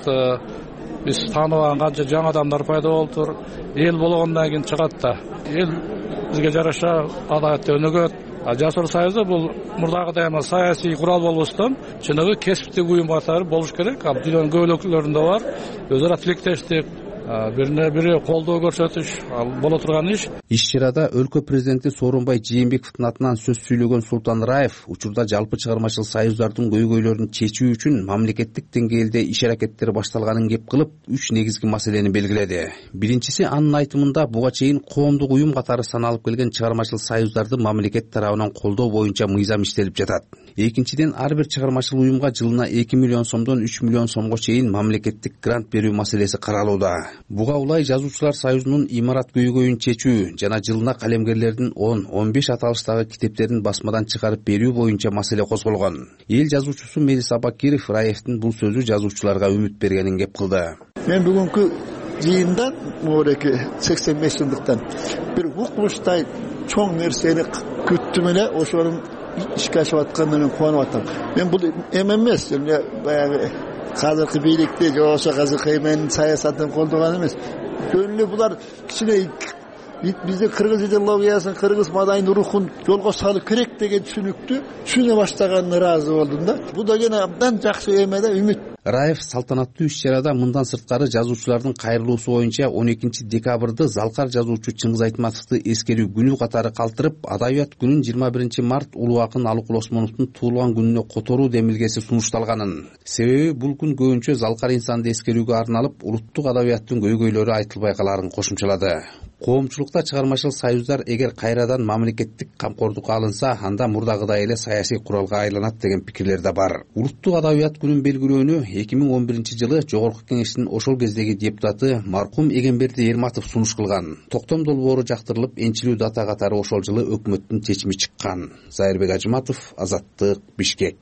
Биз тааныбаган канча жаңы адамдар пайда болуптур. Эл болгондон кийин чыгат да. Эл бизге жараша адабиятта өнүгөт. Жазуучулар союзу бул мурдагыдай эме саясий курал болбостон, чыныгы кесиптик уюм катары болуш керек. Ал дүйнөнүн көп өлкөлөрүндө бар. Өз ара тилектештик, бирине бири колдоо көрсөтүш боло турган иш. Иш чарада өлкө президенти Сооронбай Жээнбековдун атынан сөз сүйлөгөн Султан Раев учурда жалпы чыгармачыл союздардын көйгөйлөрүн чечүү үчүн мамлекеттик деңгээлде иш аракеттер башталганын кеп кылып, 3 негизги маселени белгиледи. Биринчиси, анын айтымында буга чейин коомдук уюм катары саналып келген чыгармачыл союздарды мамлекет тарабынан колдоо боюнча мыйзам иштелип жатат. Экинчиден, ар бир чыгармачыл уюмга жылына 2 миллион сомдон 3 миллион сомго чейин мамлекеттик грант берүү маселеси каралууда. Буга улай жазуучулар союзунун имарат көйгөйүн чечүү жана жылына калемгерлердин 10-15 аталыштагы китептерин басмадан чыгарып берүү боюнча маселе козголгон. Эл жазуучусу Мелис Абакиров Раевдин бул сөзү жазуучуларга үмүт бергенин кеп кылды. Мен бүгүнкү жыйындан, мореки 85 жылдыктан бир укмуштай чоң нерсени күттүм эле, ошонун ишке ашып атканына кубанып атам. Мен бул эмес, баягы казыркы бийликти же болбосо казыркы эменин саясатын колдогон эмес. Жөн булар кичине биздин кыргыз идеологиясын, кыргыз маданийдин рухун жолго салуу керек деген түшүнүктү түшүнө баштаганына ыраазы болдум да. Бул деген абдан жакшы эме да, үмүт. Раев салтанаттуу иш чарада мындан сырткары жазуучулардын кайрылуусу боюнча 12 декабрды Залкар жазуучу Чыңгыз Айтматовду эскерүү күнү катары калтырып, адабият күнүн 21 март улуу акын Алыкул Осмоновдун туулган күнүнө которуу демилгеси сунушталганын. Себеби бул күн көбүнчө Залкар инсанды эскерүүгө арналып, улуттук адабияттын көйгөйлөрү айтылбай каларын кошумчалады. Коомчулукта чыгармачыл союздар эгер кайрадан мамлекеттик камкордукка алынса, анда мурдагыдай эле саясий куралга айланат деген пикирлер да бар. Улуттук адабият күнүн белгилөөнү 2011 жылы Жогорку Кеңештин ошол кездеги депутаты маркум Эгемберди Эрматов сунуш кылган. Токтом долбоору жактырылып, энчилүү дата катары ошол жылы өкмөттүн чечими чыккан. Зайырбек Ажыматов, Азаттык, Бишкек.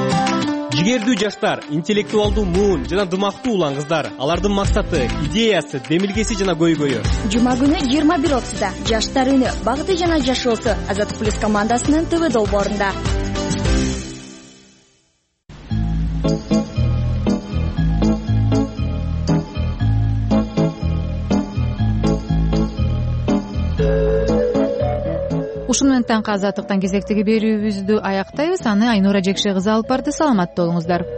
Жигердүү жаштар, интеллектуалдуу муун жана дымактуу улан кыздар. Алардын максаты, идеясы, демилгеси жана көйгөйү. Жума күнү 21:30 жаштар үнү, багыты жана жашоосу Азаттык плюс командасынын ТВ долбоорунда. Ушуну менен таңкы азаттыктан кезектеги берүүбүздү аяктайбыз. Аны Айнура Жекше кызы алып барды. Саламатта болуңуздар.